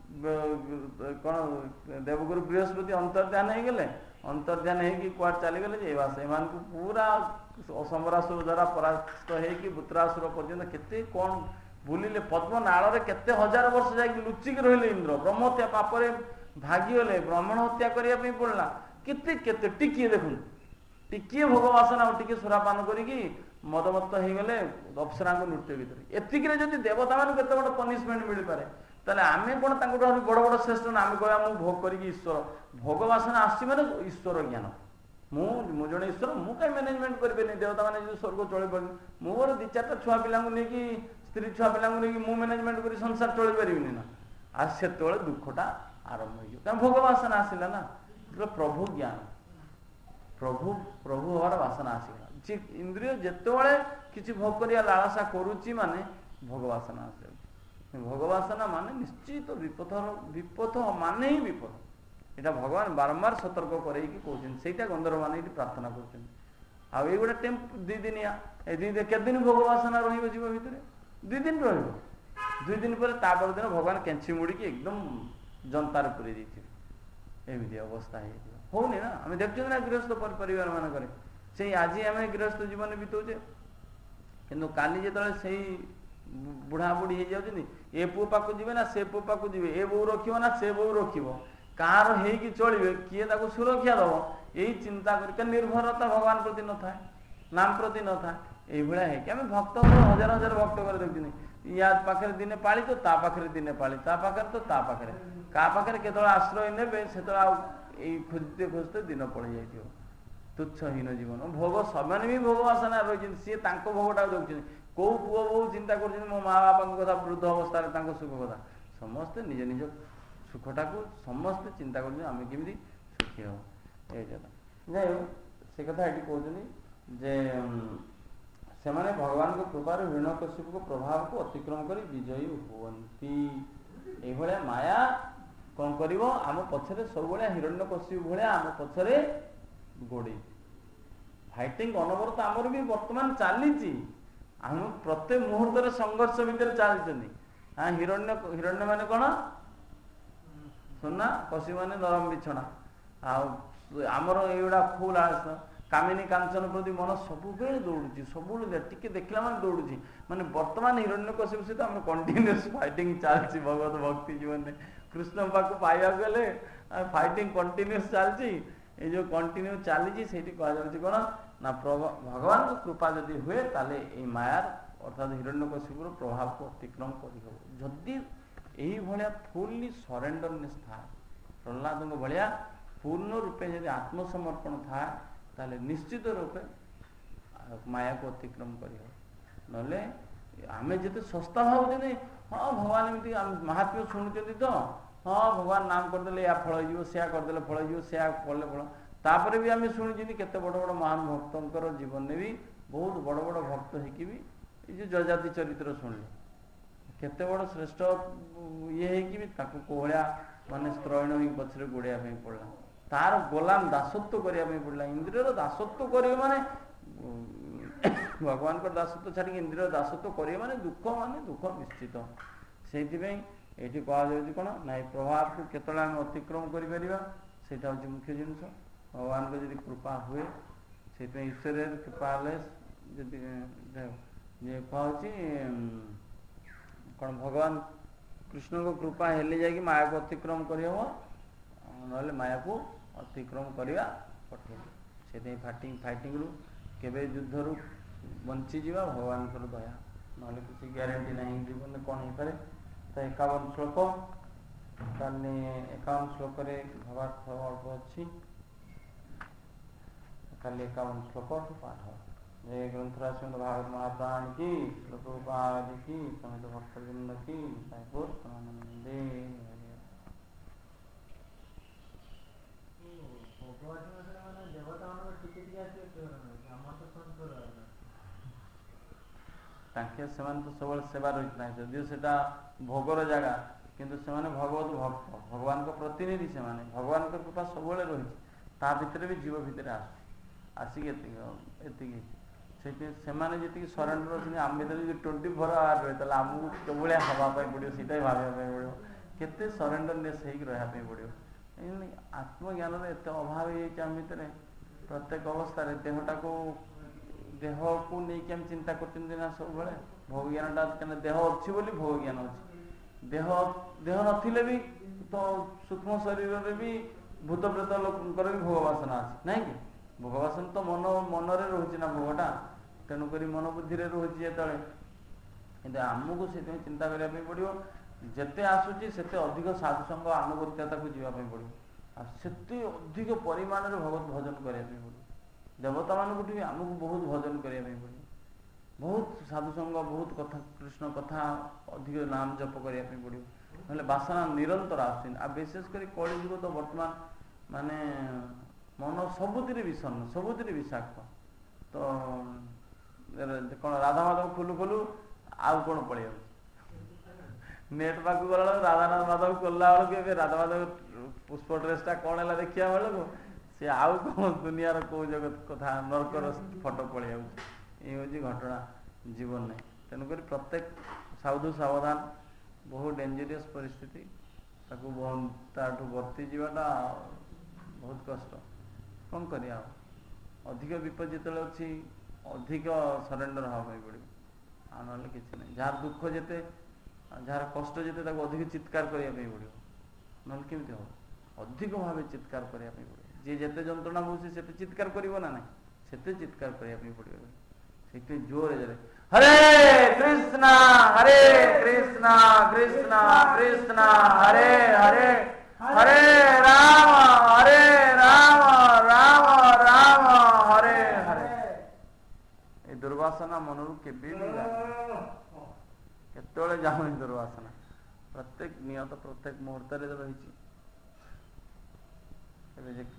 କ'ଣ ଦେବଗୁରୁ ବୃହସ୍ପତି ଅନ୍ତର୍ଧ୍ୟାନ ହେଇଗଲେ। ଅନ୍ତର୍ଧ୍ୟାନ ହେଇକି କୁଆଡ଼େ ଚାଲିଗଲେ ଯେ ବାସ ଏମାନଙ୍କୁ ପୁରା ସମରାସୁର ଦ୍ୱାରା ପରାସ୍ତ ହେଇକି ବୃତ୍ରାସୁର ପର୍ଯ୍ୟନ୍ତ କେତେ କ'ଣ ବୁଲିଲେ, ପଦ୍ମ ନାଳରେ କେତେ ହଜାର ବର୍ଷ ଯାଇକି ଲୁଚିକି ରହିଲେ ଇନ୍ଦ୍ର। ବ୍ରହ୍ମ ହତ୍ୟା ପାପରେ ଭାଗିଗଲେ, ବ୍ରାହ୍ମଣ ହତ୍ୟା କରିବା ପାଇଁ ପଡ଼ିଲା। କେତେ କେତେ ଟିକିଏ ଦେଖନ୍ତୁ, ଟିକିଏ ଭୋଗ ବାସନା ଆଉ ଟିକେ ସୁରାପାନ କରିକି ମଦମତ୍ତ ହେଇଗଲେ ଅପ୍ସରାଙ୍କ ନୃତ୍ୟ ଭିତରେ। ଏତିକିରେ ଯଦି ଦେବତାମାନଙ୍କୁ କେତେ ବଡ଼ ପନିଶମେଣ୍ଟ ମିଳିପାରେ, ତାହେଲେ ଆମେ କ'ଣ ତାଙ୍କଠୁ ଆହୁରି ବଡ଼ ବଡ଼ ଶ୍ରେଷ୍ଠ ନା? ଆମେ କହିବା ମୁଁ ଭୋଗ କରିକି ଈଶ୍ୱର। ଭୋଗ ବାସନା ଆସିଛି ମାନେ ଈଶ୍ୱର ଜ୍ଞାନ, ମୁଁ ମୁଁ ଜଣେ ଈଶ୍ୱର, ମୁଁ କାହିଁ ମ୍ୟାନେଜମେଣ୍ଟ କରିପାରିନି? ଦେବତାମାନେ ଯଦି ସ୍ୱର୍ଗ ଚଳିପାରିନି, ମୁଁ ମୋର ଦୁଇ ଚାରିଟା ଛୁଆ ପିଲାଙ୍କୁ ନେଇକି, ସ୍ତ୍ରୀ ଛୁଆ ପିଲାଙ୍କୁ ନେଇକି ମୁଁ ମ୍ୟାନେଜମେଣ୍ଟ କରି ସଂସାର ଚଳିପାରିବିନି ନା। ଆଉ ସେତେବେଳେ ଦୁଃଖଟା ଆରମ୍ଭ ହେଇଯିବ, କାରଣ ଭୋଗ ବାସନା ଆସିଲା ନା। ପ୍ରଭୁ ଜ୍ଞାନ, ପ୍ରଭୁ ପ୍ରଭୁ ହବାର ବାସନା ଆସିଗଲା। ଯେ ଇନ୍ଦ୍ରିୟ ଯେତେବେଳେ କିଛି ଭୋଗ କରିବା ଲାଳସା କରୁଛି ମାନେ ଭୋଗ ବାସନା ଆସିଯାଉଛି। ଭୋଗ ବାସନା ମାନେ ନିଶ୍ଚିତ ବିପଦର ବିପଦ ମାନେ ହିଁ ବିପଦ। ଏଇଟା ଭଗବାନ ବାରମ୍ବାର ସତର୍କ କରେଇକି କହୁଛନ୍ତି। ସେଇଟା ଗନ୍ଧର୍ବମାନେ ଏଇଠି ପ୍ରାର୍ଥନା କରୁଛନ୍ତି। ଆଉ ଏଇ ଗୋଟେ ଟେମ୍ପ ଦୁଇ ଦିନିଆ, ଏ ଦୁଇ କେତେ ଦିନ ଭୋଗ ବାସନା ରହିବ ଜୀବ ଭିତରେ? ଦୁଇ ଦିନ ରହିବ। ଦୁଇ ଦିନ ପରେ ତା ପରଦିନ ଭଗବାନ କେଞ୍ଚି ମୁଡ଼ିକି ଏକଦମ ଜନ୍ତାରେ ପୁରେଇ ଦେଇଥିବେ। ଏମିତି ଅବସ୍ଥା ହେଇଯିବ। ହଉନି ନା? ଆମେ ଦେଖୁଛନ୍ତି ନା ଗୃହସ୍ଥ ପରିବାର ମାନଙ୍କରେ। ସେଇ ଆଜି ଆମେ ଗୃହସ୍ଥ ଜୀବନ ବିତଉଛେ, କିନ୍ତୁ କାଲି ଯେତେବେଳେ ସେଇ ବୁଢ଼ା ବୁଢ଼ୀ ହେଇଯାଉଛନ୍ତି, ଏ ପୁଅ ପାଖକୁ ଯିବେ ନା ସେ ପୁଅ ପାଖକୁ ଯିବେ, ଏ ବୋଉ ରଖିବ ନା ସେ ବୋଉ ରଖିବ, କାହାର ହେଇକି ଚଳିବେ, କିଏ ତାକୁ ସୁରକ୍ଷା ଦବ, ଏଇ ଚିନ୍ତା କରି ନିର୍ଭରତା ଭଗବାନ ପ୍ରତି ନଥାଏ, ନାମ ପ୍ରତି ନଥାଏ। ଏଇଭଳିଆ ହେଇକି ଆମେ ଭକ୍ତ ହଜାର ହଜାର ଭକ୍ତ କରି ଦେଖୁଛନ୍ତି, ୟା ପାଖରେ ଦିନେ ପାଳି ତ ତା ପାଖରେ ଦିନେ ପାଳି, ତା ପାଖରେ ତ ତା ପାଖରେ, କାହା ପାଖରେ କେତେବେଳେ ଆଶ୍ରୟ ନେବେ ସେତେବେଳେ ଆଉ ଏଇ ଖୋଜତେ ଖୋଜତେ ଦିନ ପଳେଇ ଯାଇଥିବ। ତୁଚ୍ଛହୀନ ଜୀବନ ଭୋଗ, ସେମାନେ ବି ଭୋଗ ବାସନା ରହିଛନ୍ତି, ସିଏ ତାଙ୍କ ଭୋଗଟାକୁ ଦେଖୁଛନ୍ତି। କୋଉ ପୁଅ ବୋଉ ଚିନ୍ତା କରୁଛନ୍ତି ମୋ ମା ବାପାଙ୍କ କଥା, ବୃଦ୍ଧ ଅବସ୍ଥାରେ ତାଙ୍କ ସୁଖ କଥା। ସମସ୍ତେ ନିଜ ନିଜ ସୁଖଟାକୁ ସମସ୍ତେ ଚିନ୍ତା କରୁଛନ୍ତି ଆମେ କେମିତି ସୁଖୀ ହବ। ଏଇ କଥା ଯାଇ ହଉ, ସେ କଥା ଏଠି କହୁଛନ୍ତି ଯେ ସେମାନେ ଭଗବାନଙ୍କ କୃପାରୁ ହିରଣ୍ୟକଶ୍ୟପଙ୍କ ପ୍ରଭାବକୁ ଅତିକ୍ରମ କରି ବିଜୟୀ ହୁଅନ୍ତି। ଏଇଭଳିଆ ମାୟା କଣ କରିବ, ଆମ ପଛରେ ସବୁବେଳେ ହିରଣ୍ୟକଶ୍ୟପ ଭଳିଆ ଆମ ପଛରେ ଗୋଡ଼େଇ ଫାଇଟିଂ ଅନବରତ ଆମର ବି ବର୍ତ୍ତମାନ ଚାଲିଛି। ଆମେ ପ୍ରତ୍ୟେକ ମୁହୂର୍ତ୍ତରେ ସଂଘର୍ଷ ଭିତରେ ଚାଲିଛନ୍ତି। ହଁ, ହିରଣ୍ୟ ହିରଣ୍ୟ ମାନେ କଣ, ସୁନା, କଷି ମାନେ ନରମ ବିଛଣା। ଆଉ ଆମର ଏଇଗୁଡ଼ା ଫୁଲ ଆସ କାମିନୀ କାଞ୍ଚନ ପ୍ରତି ମନ ସବୁବେଳେ ଦୌଡୁଛି, ସବୁବେଳେ ଟିକେ ଦେଖିଲା ମାନେ ଦୌଡୁଛି। ମାନେ ବର୍ତ୍ତମାନ ହିରଣ୍ୟକଶ୍ୟପ ସହିତ ଆମର କଣ୍ଟିନ୍ୟୁଅସ୍ ଫାଇଟିଂ ଚାଲିଛି ଭଗବତ ଭକ୍ତି ଜୀବନରେ। କୃଷ୍ଣ ପାଖକୁ ପାଇବାକୁ ହେଲେ ଫାଇଟିଂ କଣ୍ଟିନ୍ୟୁଅସ୍ ଚାଲିଛି। ଏଇ ଯୋଉ କଣ୍ଟିନ୍ୟୁ ଚାଲିଛି ସେଇଠି କୁହାଯାଉଛି କଣ ନା, ଭଗବାନଙ୍କ କୃପା ଯଦି ହୁଏ ତାହେଲେ ଏଇ ମାୟାର ଅର୍ଥାତ୍ ହିରଣ୍ୟକଶ୍ୟପର ପ୍ରଭାବକୁ ଅତିକ୍ରମ କରିହେବ। ଯଦି ଏଇଭଳିଆ ଫୁଲ୍ଲି ସରେଣ୍ଡରନେସ୍ ଥାଏ, ପ୍ରହ୍ଲାଦଙ୍କ ଭଳିଆ ପୂର୍ଣ୍ଣ ରୂପେ ଯଦି ଆତ୍ମସମର୍ପଣ ଥାଏ, ତାହେଲେ ନିଶ୍ଚିତ ରୂପେ ମାୟାକୁ ଅତିକ୍ରମ କରିହେବ। ନହେଲେ ଆମେ ଯେତେ ଶସ୍ତା ଭାବୁଛନ୍ତି, ହଁ ଭଗବାନ ଏମିତି ମହାତ୍ମ୍ୟ ଶୁଣୁଛନ୍ତି ତ, ହଁ ଭଗବାନ ନାମ କରିଦେଲେ ଏହା ଫଳ ହେଇଯିବ, ସେୟା କରିଦେଲେ ଫଳ ହେଇଯିବ, ସେୟା କଲେ ଫଳ। ତାପରେ ବି ଆମେ ଶୁଣିଛନ୍ତି କେତେ ବଡ଼ ବଡ଼ ମହାନ ଭକ୍ତଙ୍କର ଜୀବନରେ ବି ବହୁତ ବଡ଼ ବଡ଼ ଭକ୍ତ ହେଇକି ବି ଏଇ ଯେଉଁ ଯଜାତି ଚରିତ୍ର ଶୁଣିଲେ, କେତେ ବଡ଼ ଶ୍ରେଷ୍ଠ ଇଏ ହେଇକି ବି ତାକୁ କୋହଳିଆ ମାନେ ସ୍ତ୍ରୈଣ ହେଇକି ପଛରେ ଗୋଡ଼େଇବା ପାଇଁ ପଡ଼ିଲା, ତାର ଗୋଲାମ ଦାସତ୍ୱ କରିବା ପାଇଁ ପଡ଼ିଲା। ଇନ୍ଦ୍ରିୟର ଦାସତ୍ୱ କରିବେ ମାନେ ଭଗବାନଙ୍କର ଦାସତ୍ୱ ଛାଡ଼ିକି ଇନ୍ଦ୍ରିୟର ଦାସତ୍ୱ କରିବେ ମାନେ ଦୁଃଖ, ମାନେ ଦୁଃଖ ନିଶ୍ଚିତ। ସେଇଥିପାଇଁ ଏଇଠି କୁହାଯାଉଛି କ'ଣ ନା, ଏ ପ୍ରଭାବକୁ କେତେବେଳେ ଆମେ ଅତିକ୍ରମ କରିପାରିବା ସେଇଟା ହେଉଛି ମୁଖ୍ୟ ଜିନିଷ। ଭଗବାନଙ୍କ ଯଦି କୃପା ହୁଏ, ସେଇଥିପାଇଁ ଈଶ୍ୱରରେ କୃପା ହେଲେ ଯଦି ଯେ କୁହାହେଉଛି କ'ଣ, ଭଗବାନ କୃଷ୍ଣଙ୍କ କୃପା ହେଲେ ଯାଇକି ମାୟାକୁ ଅତିକ୍ରମ କରିହେବ, ନହେଲେ ମାୟାକୁ ଅତିକ୍ରମ କରିବା କଠିନ। ସେଥିପାଇଁ ଫାଇଟିଂ ଫାଇଟିଂରୁ କେବେ ଯୁଦ୍ଧରୁ ବଞ୍ଚିଯିବା ଭଗବାନଙ୍କର ଦୟା, ନହେଲେ କିଛି ଗ୍ୟାରେଣ୍ଟି ନାହିଁ ଜୀବନରେ କ'ଣ ହେଇପାରେ। ତ ଏକାବନ ଶ୍ଲୋକ, ତାହେଲେ ଏକାବନ ଶ୍ଲୋକରେ ଭାବାର୍ଥ ଅଳ୍ପ ଅଛି, ଖାଲି ଏକାବନ ଶ୍ଲୋକ ପାଠ। ଜୟ ଗ୍ରନ୍ଥରାଜ ଭାଗବତ ମହାପ୍ରାଣ କି, ଶ୍ଲୋକ ଉପାଧି କି, ସମେତ ଭକ୍ତବୃନ୍ଦ କି, ସାଇପୁର ପ୍ରାଣନ୍ଦେ। ତାଙ୍କେ ସେମାନେ ତ ସବୁବେଳେ ସେବା ରହିଛି ନାହିଁ, ଯଦିଓ ସେଟା ଭୋଗର ଜାଗା, କିନ୍ତୁ ସେମାନେ ଭଗବତ ଭକ୍ତ, ଭଗବାନଙ୍କ ପ୍ରତିନିଧି। ସେମାନେ ଭଗବାନଙ୍କ କୃପା ସବୁବେଳେ ରହିଛି, ତା ଭିତରେ ବି ଜୀବ ଭିତରେ ଆସୁଛି, ଆସିକି ଏତିକି ଏତିକି ସେଇଥିପାଇଁ ସେମାନେ ଯେତିକି ସରେଣ୍ଡର ଅଛନ୍ତି, ଆମ ଭିତରେ ଯଦି ଟ୍ୱେଣ୍ଟି ଫୋର୍ ଆୱାର ରହେ, ତାହେଲେ ଆମକୁ କେଭଳିଆ ହେବା ପାଇଁ ପଡ଼ିବ ସେଇଟା ହିଁ ଭାବିବା ପାଇଁ ପଡ଼ିବ, କେତେ ସରେଣ୍ଡରନେସ୍ ହେଇକି ରହିବା ପାଇଁ ପଡ଼ିବ। ଏମିତି ଆତ୍ମଜ୍ଞାନର ଏତେ ଅଭାବ ହେଇଯାଇଛି ଆମ ଭିତରେ। ପ୍ରତ୍ୟେକ ଅବସ୍ଥାରେ ଦେହଟାକୁ ଦେହକୁ ନେଇକି ଆମେ ଚିନ୍ତା କରୁଛନ୍ତି ନା ସବୁବେଳେ। ଭୋଗ ଜ୍ଞାନଟା କାହିଁକିନା ଦେହ ଅଛି ବୋଲି ଭୋଗ ଜ୍ଞାନ ଅଛି, ଦେହ ଦେହ ନଥିଲେ ବି ତ ସୂକ୍ଷ୍ମ ଶରୀରରେ ବି ଭୂତ ପ୍ରେତ ଲୋକଙ୍କର ବି ଭୋଗ ବାସନା ଅଛି, ନାଇଁ କି? ଭୋଗ ବାସନା ତ ମନ ମନରେ ରହୁଛି ନା ଭୋଗଟା, ତେଣୁକରି ମନ ବୁଦ୍ଧିରେ ରହୁଛି ଯେତେବେଳେ। କିନ୍ତୁ ଆମକୁ ସେଥିପାଇଁ ଚିନ୍ତା କରିବା ପାଇଁ ପଡ଼ିବ, ଯେତେ ଆସୁଛି ସେତେ ଅଧିକ ସାଧୁସଙ୍ଗ ଆନୁଗତ୍ୟତାକୁ ଯିବା ପାଇଁ ପଡ଼ିବ, ଆଉ ସେତେ ଅଧିକ ପରିମାଣରେ ଭଗବତ ଭଜନ କରିବା ପାଇଁ ପଡ଼ିବ। ଦେବତାମାନଙ୍କଠୁ ବି ଆମକୁ ବହୁତ ଭଜନ କରିବା ପାଇଁ ପଡ଼ିବ, ବହୁତ ସାଧୁସଙ୍ଗ, ବହୁତ କଥା, କୃଷ୍ଣ କଥା, ଅଧିକ ନାମ ଜପ କରିବା ପାଇଁ ପଡ଼ିବ। ନହେଲେ ବାସନା ନିରନ୍ତର ଆସୁଛି। ଆଉ ବିଶେଷ କରି କଳିଯୁଗ ତ ବର୍ତ୍ତମାନ ମାନେ ମନ ସବୁଥିରେ ବିଷଣ୍ଣ, ସବୁଥିରେ ବିଷାକ୍ତ। ତ କ'ଣ ରାଧାମାଧବ ଖୋଲୁ ଖୋଲୁ ଆଉ କ'ଣ ପଳେଇ ଯାଉଛି, ନେଟ୍ ପାଖକୁ ଗଲାବେଳକୁ ରାଧାନାଥ ମାଧବ ଖୋଲିଲା ବେଳକୁ ଏବେ ରାଧାମାଧବ ପୁଷ୍ପ ଡ୍ରେସ୍ଟା କ'ଣ ହେଲା ଦେଖିବା ବେଳକୁ ସେ ଆଉ କ'ଣ ଦୁନିଆର କେଉଁ ଜଗତ କଥା, ନର୍କର ଫଟୋ ପଳେଇ ଯାଉଛି। ଏଇ ହେଉଛି ଘଟଣା ଜୀବନରେ। ତେଣୁକରି ପ୍ରତ୍ୟେକ ସାଧୁ ସାବଧାନ, ବହୁତ ଡେଞ୍ଜରିୟସ୍ ପରିସ୍ଥିତି, ତାକୁ ତାଠୁ ବର୍ତ୍ତି ଯିବାଟା ବହୁତ କଷ୍ଟ। କ'ଣ କରିବା ଆଉ, ଅଧିକ ବିପଦ ଯେତେବେଳେ ଅଛି ଅଧିକ ସରେଣ୍ଡର ହେବା ପାଇଁ ପଡ଼ିବ। ଆଉ ନହେଲେ କିଛି ନାହିଁ। ଯାହାର ଦୁଃଖ ଯେତେ ଯାହାର କଷ୍ଟ ଯେତେ ତାକୁ ଅଧିକ ଚିତ୍କାର କରିବା ପାଇଁ ପଡ଼ିବ, ନହେଲେ କେମିତି ହେବ? ଅଧିକ ଭାବେ ଚିତ୍କାର କରିବା ପାଇଁ ପଡ଼ିବ। ଯିଏ ଯେତେ ଯନ୍ତ୍ରଣା ହେଉଛି ସେତେ ଚିତ୍କାର କରିବ ନା ନାହିଁ, ସେତେ ଚିତ୍କାର କରିବା ପାଇଁ ପଡ଼ିବ। ସେଇଥିପାଇଁ ଜୋରରେ ଜୋରେ ହରେ କୃଷ୍ଣ ହରେ କୃଷ୍ଣ କୃଷ୍ଣ କୃଷ୍ଣ ହରେ ହରେ ହରେ ରାମ ହରେ ରାମ ରାମ ରାମ ହରେ ହରେ। ଏ ଦୁର୍ବାସନା ମନରୁ କେବେ ବି ଯାଏନି, କେତେବେଳେ ଯାଉନି ଦୁର୍ବାସନା। ପ୍ରତ୍ୟେକ ନିୟତ ପ୍ରତ୍ୟେକ ମୁହୂର୍ତ୍ତରେ ରହିଛି। ଏବେ ଯେ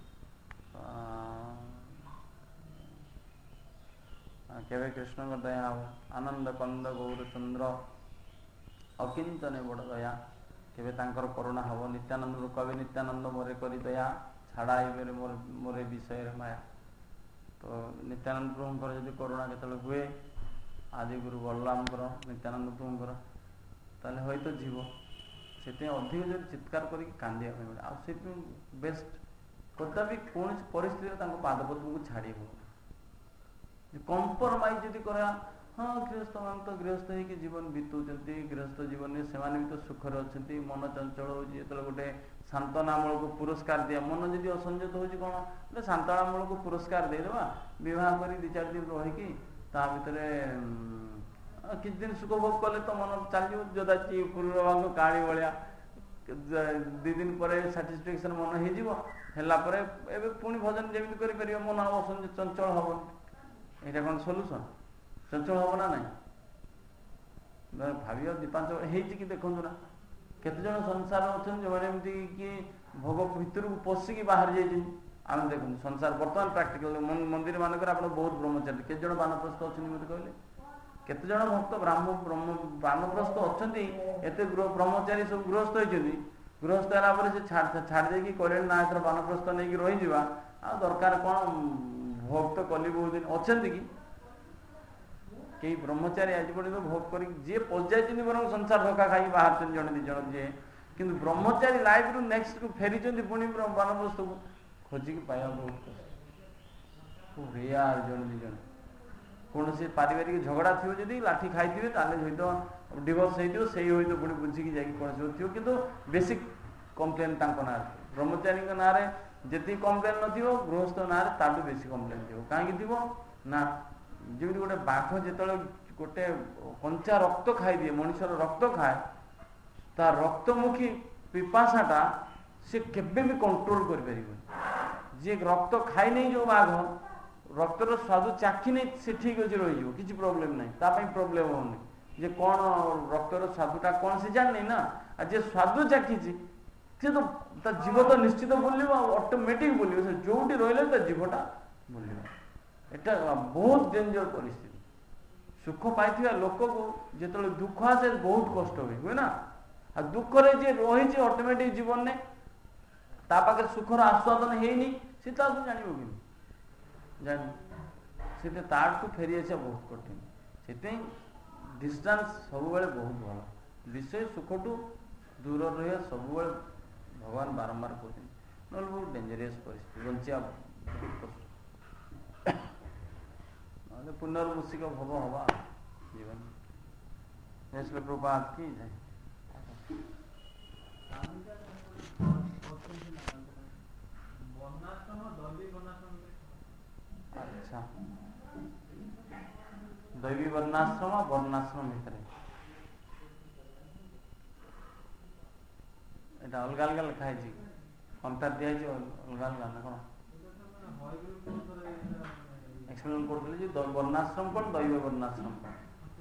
କେବେ କୃଷ୍ଣଙ୍କ ଦୟା ହବ। ଆନନ୍ଦ କନ୍ଦ ଗୌରଚନ୍ଦ୍ର ଅକିଞ୍ଚନେ ବଡ଼ ଦୟା, କେବେ ତାଙ୍କର କରୁଣା ହବ। ନିତ୍ୟାନନ୍ଦରୁ କବି ନିତ୍ୟାନନ୍ଦ ମୋରେ କରି ଦୟା, ଛାଡ଼ା ଏବେ ମୋର ମୋରେ ବିଷୟରେ ମାୟା। ତ ନିତ୍ୟାନନ୍ଦ ପ୍ରଭୁଙ୍କର ଯଦି କରୁଣା କେତେବେଳେ ହୁଏ, ଆଦି ଗୁରୁ ବଳରାମଙ୍କର ନିତ୍ୟାନନ୍ଦ ପ୍ରଭୁଙ୍କର, ତାହେଲେ ହୁଏତ ଯିବ। ସେଥିପାଇଁ ଅଧିକ ଯଦି ଚିତ୍କାର କରିକି କାନ୍ଦିବା ପାଇଁ ପଡ଼େ। ଆଉ ସେଥିପାଇଁ ବେଷ୍ଟ କଦାପି କୌଣସି ପରିସ୍ଥିତିରେ ତାଙ୍କ ପାଦପଦ୍ମକୁ ଛାଡ଼ିବ। କମ୍ପ୍ରମାଇଜ ଯଦି କରିବା, ହଁ ଗୃହସ୍ଥମାନେ ତ ଗୃହସ୍ଥ ହେଇକି ଜୀବନ ବିତଉଛନ୍ତି, ଗୃହସ୍ଥ ଜୀବନରେ ସେମାନେ ବି ତ ସୁଖରେ ଅଛନ୍ତି, ମନ ଚଞ୍ଚଳ ହେଉଛି, ଯେତେବେଳେ ଗୋଟେ ସାନ୍ତ୍ୱନାମୂଳକ ପୁରସ୍କାର ଦିଆ, ମନ ଯଦି ଅସଂଯତ ହେଉଛି କ'ଣ ଗୋଟେ ସାନ୍ତ୍ୱନାମୂଳକ ପୁରସ୍କାର ଦେଇଦେବା, ବିବାହ କରି ଦୁଇ ଚାରି ଦିନ ରହିକି ତା ଭିତରେ କିଛି ଦିନ ସୁଖ ଭୋଗ କଲେ ତ ମନ ଚାଲିଯିବ ଯଦାଚି ପୂର୍ବଭାଗ କାଳି ଭଳିଆ। ଦୁଇ ଦିନ ପରେ ସାଟିସ୍ଫ୍ୟାକ୍ସନ୍ ମନ ହେଇଯିବ, ହେଲା ପରେ ଏବେ ପୁଣି ଭଜନ ଯେମିତି କରିପାରିବ, ମନ ଅସଂଯତ ଚଞ୍ଚଳ ହେବନି। ଏଇଟା କ'ଣ ସଲ୍ୟୁସନ୍? ଚଞ୍ଚଳ ହେବ ନା ନାହିଁ? ଭାବିବ ଦୀପାଞ୍ଚଳ ହେଇଛି କି ଦେଖନ୍ତୁ ନା, କେତେଜଣ ସଂସାର ଅଛନ୍ତି ଯେଉଁମାନେ ଏମିତି କି ଭୋଗ ଭିତରକୁ ପଶିକି ବାହାରି ଯାଇଛନ୍ତି। ଆମେ ଦେଖନ୍ତୁ ସଂସାର ବର୍ତ୍ତମାନ ପ୍ରାକ୍ଟିକାଲ ମନ୍ଦିର ମାନଙ୍କରେ ଆପଣ ବହୁତ ବ୍ରହ୍ମଚାରୀ, କେତେଜଣ ବାନପ୍ରସ୍ଥ ଅଛନ୍ତି ମୋତେ କହିଲେ? କେତେଜଣ ଭକ୍ତ ବ୍ରାହ୍ମ ବ୍ରହ୍ମ ବାନପ୍ରସ୍ଥ ଅଛନ୍ତି? ଏତେ ବ୍ରହ୍ମଚାରୀ ସବୁ ଗୃହସ୍ଥ ହେଇଛନ୍ତି। ଗୃହସ୍ଥ ହେଲା ପରେ ସେ ଛାଡ଼ି ଦେଇକି କହିଲେଣି ନା ଏଥର ବାନପ୍ରସ୍ଥ ନେଇକି ରହିଯିବା, ଆଉ ଦରକାର କ'ଣ ଭୋଗ ତ କଲି ବହୁତ ଦିନ। ଅଛନ୍ତି କି କେହି ବ୍ରହ୍ମଚାରୀ ଆଜି ପର୍ଯ୍ୟନ୍ତ ଭୋଗ କରିକି ଯିଏ ପଶିଯାଇଛନ୍ତି ବରଂ ସଂସାର ଧୋକା ଖାଇକି ବାହାରୁଛନ୍ତି ଜଣେ ଦୁଇ ଜଣ ଯିଏ, କିନ୍ତୁ ବ୍ରହ୍ମଚାରୀ ଲାଇଫରୁ ନେକ୍ସଟକୁ ଫେରିଛନ୍ତି ପୁଣି ବାନପ୍ରସ୍ଥକୁ ଖୋଜିକି ପାଇବା ବହୁତ କଷ୍ଟ। ରେୟାର ଜଣେ ଦୁଇ ଜଣ। କୌଣସି ପାରିବାରିକ ଝଗଡ଼ା ଥିବ, ଯଦି ଲାଠି ଖାଇଥିବେ ତାହେଲେ ହୁଏତ ଡିଭୋର୍ସ ହେଇଥିବ, ସେଇ ହୁଏତ ପୁଣି ବୁଝିକି ଯାଇକି କୌଣସି ଥିବ, କିନ୍ତୁ ବେସିକ୍ କମ୍ପ୍ଲେନ୍ ତାଙ୍କ ନାଁରେ। ବ୍ରହ୍ମଚାରୀଙ୍କ ନାଁରେ ଯେତିକି କମ୍ପ୍ଲେନ୍ ନଥିବ, ଗୃହସ୍ଥ ନାଁରେ ତାଠୁ ବେଶୀ କମ୍ପ୍ଲେନ୍ ଥିବ। କାହିଁକି ଥିବ ନା, ଯେମିତି ଗୋଟେ ବାଘ ଯେତେବେଳେ ଗୋଟେ କଞ୍ଚା ରକ୍ତ ଖାଇଦିଏ, ମଣିଷର ରକ୍ତ ଖାଏ, ତା ରକ୍ତମୁଖୀ ପିପାସାଟା ସେ କେବେ ବି କଣ୍ଟ୍ରୋଲ କରିପାରିବନି। ଯିଏ ରକ୍ତ ଖାଇନେଇ ଯେଉଁ ବାଘ, ରକ୍ତର ସ୍ୱାଦ ଚାଖି ନେଇ ସେ ଠିକ୍ ଅଛି ରହିଯିବ, କିଛି ପ୍ରୋବ୍ଲେମ୍ ନାହିଁ, ତା ପାଇଁ ପ୍ରୋବ୍ଲେମ୍ ହେଉନି ଯେ କ'ଣ ରକ୍ତର ସ୍ୱାଦଟା କ'ଣ ସେ ଜାଣିନି ନା। ଆଉ ଯିଏ ସ୍ୱାଦ ଚାଖିଛି ସେ ତ ତା ଜୀବ ତ ନିଶ୍ଚିତ ବୁଲିବ, ଆଉ ଅଟୋମେଟିକ୍ ବୁଲିବ, ସେ ଯେଉଁଠି ରହିଲେ ତା ଜୀବଟା ବୁଲିବ। ଏଟା ବହୁତ ଡେଞ୍ଜର ପରିସ୍ଥିତି। ସୁଖ ପାଇଥିବା ଲୋକକୁ ଯେତେବେଳେ ଦୁଃଖ ଆସେ ବହୁତ କଷ୍ଟ ହୁଏ ହୁଏ ନା। ଆଉ ଦୁଃଖରେ ଯିଏ ରହିଛି ଅଟୋମେଟିକ୍ ଜୀବନରେ, ତା ପାଖରେ ସୁଖର ଆସ୍ୱାଦନ ହେଇନି, ସେ ତାକୁ ଜାଣିବ କେମିତି? ଜାଣି ସେଟା ତାଠୁ ଫେରିଆସିବା ବହୁତ କଠିନ। ସେଥିପାଇଁ ଡିଷ୍ଟାନ୍ସ ସବୁବେଳେ ବହୁତ ଭଲ। ବିଷୟ ସୁଖଠୁ ଦୂର ରହିବା ସବୁବେଳେ ଭଗବାନ ବାରମ୍ବାର କହୁଛନ୍ତି, ନହେଲେ ବହୁତ ଡେଞ୍ଜରିୟସ୍ ପରିସ୍ଥିତି, ବଞ୍ଚିବା ବହୁତ କଷ୍ଟ। ନହେଲେ ପୁନର୍ମୂଷିକ ଭବ ହବା ଜୀବନ। ଜୟ ପ୍ରଭାତ କି ଜୟ। ଆଚ୍ଛା, ଦୈବୀ ବର୍ଣ୍ଣାଶ୍ରମ ବର୍ଣ୍ଣାଶ୍ରମ ଭିତରେ ଏଇଟା ଅଲଗା ଅଲଗା ଲେଖା ହେଇଛି, କମ୍ପେୟାର ଦିଆହେଇଛି ଅଲଗା ଅଲଗା ନା କ'ଣ? ଏକ୍ସପ୍ଲେନ୍ କରୁଥିଲି ଯେ ବର୍ଣ୍ଣାଶ୍ରମ କ'ଣ, ଦୈବ ବର୍ଣ୍ଣାଶ୍ରମ କ'ଣ?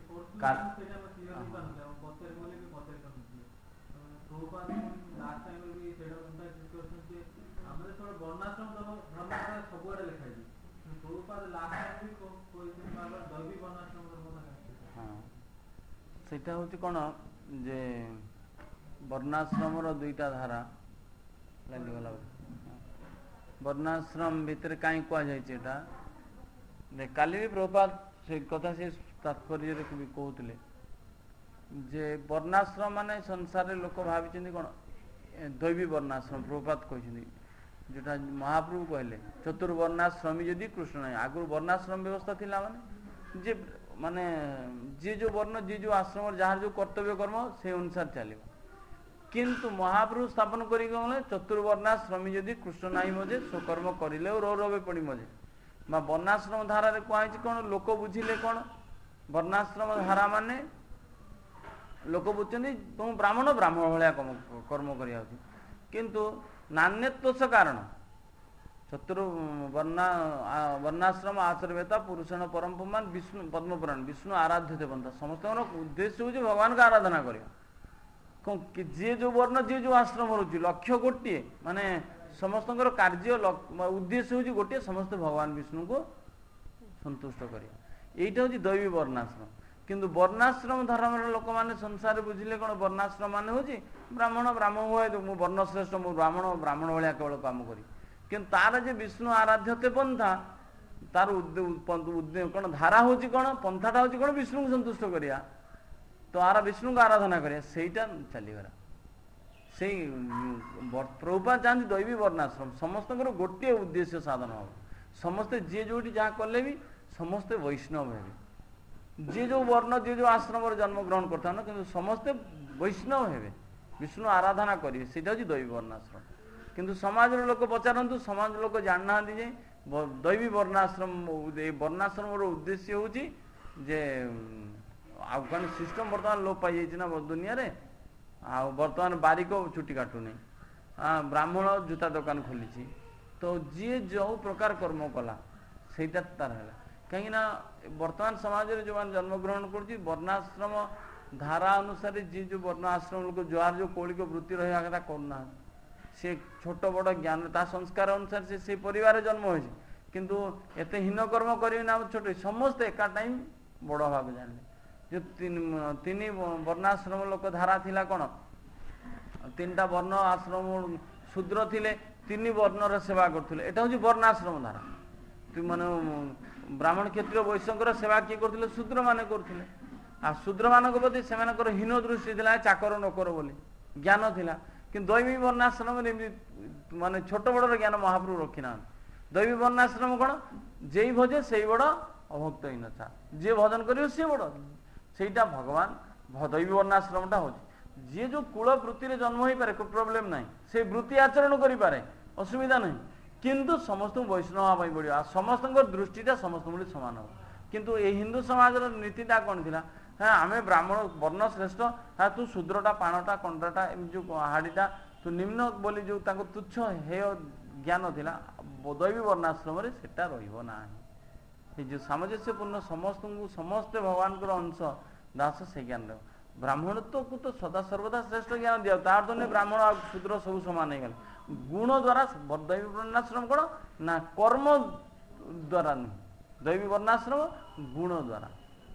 ସେଇଟା ହେଉଛି କ'ଣ ଯେ ବର୍ଣ୍ଣାଶ୍ରମର ଦୁଇଟା ଧାରା ଲାଗିଗଲା। ବର୍ଣ୍ଣାଶ୍ରମ ଭିତରେ କାହିଁ କୁହାଯାଇଛି ଏଇଟା? କାଲି ବି ପ୍ରଭୁପାଦ ସେ କଥା ସେ ତାତ୍ପର୍ଯ୍ୟରେ ବି କହୁଥିଲେ ଯେ ବର୍ଣ୍ଣାଶ୍ରମ ମାନେ ସଂସାରରେ ଲୋକ ଭାବିଛନ୍ତି କ'ଣ ଦୈବୀ ବର୍ଣ୍ଣାଶ୍ରମ। ପ୍ରଭୁପାଦ କହିଛନ୍ତି ଯେଉଁଟା ମହାପ୍ରଭୁ କହିଲେ ଚତୁର୍ବର୍ଣ୍ଣାଶ୍ରମୀ ଯଦି କୃଷ୍ଣ ନାହିଁ। ଆଗରୁ ବର୍ଣ୍ଣାଶ୍ରମ ବ୍ୟବସ୍ଥା ଥିଲା, ମାନେ ଯେ ମାନେ ଯିଏ ଯେଉଁ ବର୍ଣ୍ଣ ଯିଏ ଯେଉଁ ଆଶ୍ରମର ଯାହାର ଯେଉଁ କର୍ତ୍ତବ୍ୟ କର୍ମ ସେ ଅନୁସାରେ ଚାଲିବ। କିନ୍ତୁ ମହାପ୍ରଭୁ ସ୍ଥାପନ କରିକି ଗଲେ ଚତୁର୍ବର୍ଣ୍ଣାଶ୍ରମୀ ଯଦି କୃଷ୍ଣ ନାହିଁ ମଜେ ସ୍ୱକର୍ମ କରିଲେ ଓ ରୌରବେ ପଡ଼ି ମଜେ। ବା ବର୍ଣ୍ଣାଶ୍ରମ ଧାରାରେ କୁହାଯାଇଛି କ'ଣ, ଲୋକ ବୁଝିଲେ କ'ଣ, ବର୍ଣ୍ଣାଶ୍ରମ ଧାରା ମାନେ ଲୋକ ବୁଝୁଛନ୍ତି ତୁମ ବ୍ରାହ୍ମଣ ବ୍ରାହ୍ମଣ ଭଳିଆ କର୍ମ କରିବା ଉଚିତ। କିନ୍ତୁ ନାନ୍ୟତ୍ୱଶ କାରଣ ଚତୁର୍ ବର୍ଣ୍ଣା ବର୍ଣ୍ଣାଶ୍ରମ ଆଚରବେତା ପୁରୁଷଣ ପରମପୁମାନ ବିଷ୍ଣୁ ପଦ୍ମପୁରାଣ ବିଷ୍ଣୁ ଆରାଧ୍ୟ ଦେବନ୍ତା। ସମସ୍ତଙ୍କର ଉଦ୍ଦେଶ୍ୟ ହେଉଛି ଭଗବାନଙ୍କ ଆରାଧନା କରିବା। ଯିଏ ଯେଉଁ ବର୍ଣ୍ଣ ଯିଏ ଯେଉଁ ଆଶ୍ରମ ରହୁଛି ଲକ୍ଷ୍ୟ ଗୋଟିଏ, ମାନେ ସମସ୍ତଙ୍କର କାର୍ଯ୍ୟ ଉଦ୍ଦେଶ୍ୟ ହେଉଛି ଗୋଟିଏ, ସମସ୍ତେ ଭଗବାନ ବିଷ୍ଣୁଙ୍କୁ ସନ୍ତୁଷ୍ଟ କରିବା। ଏଇଟା ହେଉଛି ଦୈବୀ ବର୍ଣ୍ଣାଶ୍ରମ। କିନ୍ତୁ ବର୍ଣ୍ଣାଶ୍ରମ ଧର୍ମର ଲୋକମାନେ ସଂସାରରେ ବୁଝିଲେ କ'ଣ, ବର୍ଣ୍ଣାଶ୍ରମ ମାନେ ହେଉଛି ବ୍ରାହ୍ମଣ ବ୍ରାହ୍ମଣ ଭଳିଆ, ମୁଁ ବର୍ଣ୍ଣଶ୍ରେଷ୍ଠ, ମୁଁ ବ୍ରାହ୍ମଣ ବ୍ରାହ୍ମଣ ଭଳିଆ କେବଳ କାମ କରି। କିନ୍ତୁ ତାର ଯେ ବିଷ୍ଣୁ ଆରାଧ୍ୟତେ ପନ୍ଥା, ତାର କ'ଣ ଧାରା ହେଉଛି କ'ଣ, ପନ୍ଥାଟା ହେଉଛି କ'ଣ, ବିଷ୍ଣୁଙ୍କୁ ସନ୍ତୁଷ୍ଟ କରିବା, ତ ଆର ବିଷ୍ଣୁଙ୍କୁ ଆରାଧନା କରିବା, ସେଇଟା ଚାଲିଗଲା। ସେଇ ପ୍ରଭୁପାଦ ଚାହାନ୍ତି ଦୈବୀ ବର୍ଣ୍ଣାଶ୍ରମ ସମସ୍ତଙ୍କର ଗୋଟିଏ ଉଦ୍ଦେଶ୍ୟ ସାଧନ ହେବ। ସମସ୍ତେ ଯିଏ ଯେଉଁଠି ଯାହା କଲେ ବି ସମସ୍ତେ ବୈଷ୍ଣବ ହେବେ। ଯିଏ ଯେଉଁ ବର୍ଣ୍ଣ ଯିଏ ଯେଉଁ ଆଶ୍ରମରେ ଜନ୍ମଗ୍ରହଣ କରିଥାନ୍ତି କିନ୍ତୁ ସମସ୍ତେ ବୈଷ୍ଣବ ହେବେ, ବିଷ୍ଣୁ ଆରାଧନା କରିବେ, ସେଇଟା ହେଉଛି ଦୈବୀ ବର୍ଣ୍ଣାଶ୍ରମ। କିନ୍ତୁ ସମାଜର ଲୋକ ପଚାରନ୍ତୁ, ସମାଜ ଲୋକ ଜାଣିନାହାନ୍ତି ଯେ ଦୈବୀ ବର୍ଣ୍ଣାଶ୍ରମ ଏଇ ବର୍ଣ୍ଣାଶ୍ରମର ଉଦ୍ଦେଶ୍ୟ ହେଉଛି ଯେ ଆଉ କ'ଣ ସିଷ୍ଟମ ବର୍ତ୍ତମାନ ଲୋପ ପାଇଯାଇଛି ନା ଦୁନିଆରେ। ଆଉ ବର୍ତ୍ତମାନ ବାରିକ ଚୁଟି କାଟୁନି, ବ୍ରାହ୍ମଣ ଜୁତା ଦୋକାନ ଖୋଲିଛି, ତ ଯିଏ ଯେଉଁ ପ୍ରକାର କର୍ମ କଲା ସେଇଟା ତାର ହେଲା। କାହିଁକିନା ବର୍ତ୍ତମାନ ସମାଜରେ ଯେଉଁମାନେ ଜନ୍ମଗ୍ରହଣ କରୁଛି ବର୍ଣ୍ଣାଶ୍ରମ ଧାରା ଅନୁସାରେ ଯିଏ ଯେଉଁ ବର୍ଣ୍ଣ ଆଶ୍ରମ ଲୋକ ଯାହାର ଯେଉଁ କୌଳିକ ବୃତ୍ତି ରହିବା କଥା କରୁନାହାନ୍ତି। ସେ ଛୋଟ ବଡ଼ ଜ୍ଞାନ ତା ସଂସ୍କାର ଅନୁସାରେ ସେ ସେଇ ପରିବାରରେ ଜନ୍ମ ହୋଇଛି, କିନ୍ତୁ ଏତେ ହୀନ କର୍ମ କରିବେ ନା ଛୋଟ, ସମସ୍ତେ ଏକା ଟାଇମ୍ ବଡ଼ ହେବାକୁ ଜାଣିଲେ। ଯେଉଁ ତିନି ବର୍ଣ୍ଣାଶ୍ରମ ଲୋକ ଧାରା ଥିଲା କ'ଣ, ତିନିଟା ବର୍ଣ୍ଣ ଆଶ୍ରମ ଶୂଦ୍ର ଥିଲେ, ତିନି ବର୍ଣ୍ଣର ସେବା କରୁଥିଲେ, ଏଇଟା ହେଉଛି ବର୍ଣ୍ଣାଶ୍ରମ ଧାରା। ମାନେ ବ୍ରାହ୍ମଣ କ୍ଷତ୍ରିୟ ବୈଶ୍ୟଙ୍କର ସେବା କିଏ କରୁଥିଲେ, ଶୂଦ୍ରମାନେ କରୁଥିଲେ। ଆଉ ଶୂଦ୍ରମାନଙ୍କ ପ୍ରତି ସେମାନଙ୍କର ହୀନ ଦୃଷ୍ଟି ଥିଲା, ଚାକର ନକର ବୋଲି ଜ୍ଞାନ ଥିଲା। କିନ୍ତୁ ଦୈବୀ ବର୍ଣ୍ଣାଶ୍ରମରେ ଏମିତି ମାନେ ଛୋଟ ବଡ଼ର ଜ୍ଞାନ ମହାପ୍ରଭୁ ରଖିନାହାନ୍ତି। ଦୈବୀ ବର୍ଣ୍ଣାଶ୍ରମ କ'ଣ, ଯେଇ ଭଜେ ସେଇ ବଡ଼ ଅଭକ୍ତ ହୀନତା, ଯିଏ ଭଜନ କରିବ ସିଏ ବଡ଼, ସେଇଟା ଭଗବାନ ଦୈବୀ ବର୍ଣ୍ଣାଶ୍ରମଟା ହେଉଛି। ଯିଏ ଯେଉଁ କୂଳ ବୃତ୍ତିରେ ଜନ୍ମ ହୋଇପାରେ ପ୍ରୋବ୍ଲେମ୍ ନାହିଁ, ସେ ବୃତ୍ତି ଆଚରଣ କରିପାରେ, ଅସୁବିଧା ନାହିଁ। କିନ୍ତୁ ସମସ୍ତଙ୍କୁ ବୈଷ୍ଣବ ହେବା ପାଇଁ ପଡ଼ିବ, ଆଉ ସମସ୍ତଙ୍କର ଦୃଷ୍ଟିଟା ସମସ୍ତଙ୍କ ଭଳି ସମାନ ହେବ। କିନ୍ତୁ ଏ ହିନ୍ଦୁ ସମାଜର ନୀତିଟା କ'ଣ ଥିଲା, ହଁ ଆମେ ବ୍ରାହ୍ମଣ ବର୍ଣ୍ଣ ଶ୍ରେଷ୍ଠ, ହଁ ତୁ ଶୂଦ୍ରଟା ପାଣଟା କଣ୍ଟାଟା ଏମିତି ଯେଉଁ ହାଡ଼ିଟା ତୁ ନିମ୍ନ ବୋଲି ଯେଉଁ ତାଙ୍କୁ ତୁଚ୍ଛ ହେୟ ଜ୍ଞାନ ଥିଲା, ଦୈବୀ ବର୍ଣ୍ଣାଶ୍ରମରେ ସେଟା ରହିବ ନାହିଁ। ଏ ଯେଉଁ ସାମଞ୍ଜସ୍ୟପୂର୍ଣ୍ଣ ସମସ୍ତଙ୍କୁ ସମସ୍ତେ ଭଗବାନଙ୍କର ଅଂଶ ଦାସ ସେ ଜ୍ଞାନ ଦେବ। ବ୍ରାହ୍ମଣତ୍ୱକୁ ତ ସଦା ସର୍ବଦା ଶ୍ରେଷ୍ଠ ଜ୍ଞାନ ଦିଅ, ତାର ତ ନୁହେଁ ବ୍ରାହ୍ମଣ ଆଉ ଶୂଦ୍ର ସବୁ ସମାନ ହେଇଗଲେ। ଗୁଣ ଦ୍ୱାରା ଦୈବୀ ବର୍ଣ୍ଣାଶ୍ରମ କ'ଣ ନା କର୍ମ ଦ୍ୱାରା ନୁହେଁ, ଦୈବୀ ବର୍ଣ୍ଣାଶ୍ରମ ଗୁଣ ଦ୍ୱାରା।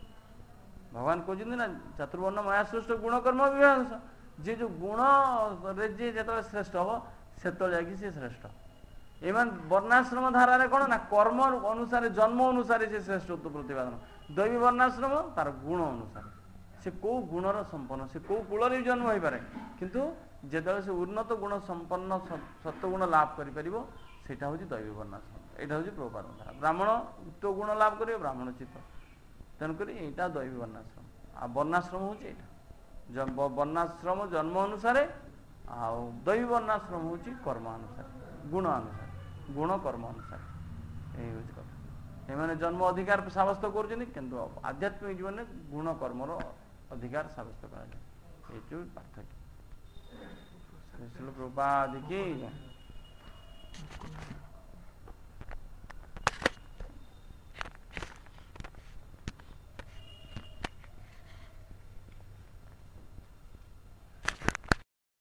ଭଗବାନ କହୁଛନ୍ତି ନା ଚତୁର୍ବର୍ଣ୍ଣ ମାୟା ସୃଷ୍ଟ ଗୁଣ କର୍ମ ବିଭାଗ। ଯିଏ ଯେଉଁ ଗୁଣରେ ଯିଏ ଯେତେବେଳେ ଶ୍ରେଷ୍ଠ ହେବ ସେତେବେଳେ ଯାଇକି ସିଏ ଶ୍ରେଷ୍ଠ। ଏମାନେ ବର୍ଣ୍ଣାଶ୍ରମ ଧାରାରେ କ'ଣ ନା କର୍ମ ଅନୁସାରେ ଜନ୍ମ ଅନୁସାରେ ସେ ଶ୍ରେଷ୍ଠତ୍ୱ ପ୍ରତିପାଦନ। ଦୈବୀ ବର୍ଣ୍ଣାଶ୍ରମ ତାର ଗୁଣ ଅନୁସାରେ, ସେ କେଉଁ ଗୁଣର ସମ୍ପନ୍ନ, ସେ କେଉଁ କୂଳରେ ବି ଜନ୍ମ ହୋଇପାରେ, କିନ୍ତୁ ଯେତେବେଳେ ସେ ଉନ୍ନତ ଗୁଣ ସମ୍ପନ୍ନ ସତ୍ୱଗୁଣ ଲାଭ କରିପାରିବ ସେଇଟା ହେଉଛି ଦୈବୀ ବର୍ଣ୍ଣାଶ୍ରମ। ଏଇଟା ହେଉଛି ପ୍ରଭୁପାଦ ଧାରା। ବ୍ରାହ୍ମଣ ଉକ୍ତ ଗୁଣ ଲାଭ କରିବ ବ୍ରାହ୍ମଣ ଚିତ୍ତ, ତେଣୁକରି ଏଇଟା ଦୈବୀ ବର୍ଣ୍ଣାଶ୍ରମ। ଆଉ ବର୍ଣ୍ଣାଶ୍ରମ ହେଉଛି ଏଇଟା ବର୍ଣ୍ଣାଶ୍ରମ ଜନ୍ମ ଅନୁସାରେ, ଆଉ ଦୈବୀ ବର୍ଣ୍ଣାଶ୍ରମ ହେଉଛି କର୍ମ ଅନୁସାରେ, ଗୁଣ ଅନୁସାରେ, ଗୁଣ କର୍ମ ଅନୁସାରେ। ଏଇ ହେଉଛି କଥା। ଏମାନେ ଜନ୍ମ ଅଧିକାର ସାବ୍ୟସ୍ତ କରୁଛନ୍ତି, କିନ୍ତୁ ଆଧ୍ୟାତ୍ମିକ ଜୀବନରେ ଗୁଣ କର୍ମର ଅଧିକାର ସାବ୍ୟସ୍ତ କରାଯାଏ। ଏଇଠି ପାର୍ଥକ୍ୟ। ପ୍ରଭୁପାଦ କି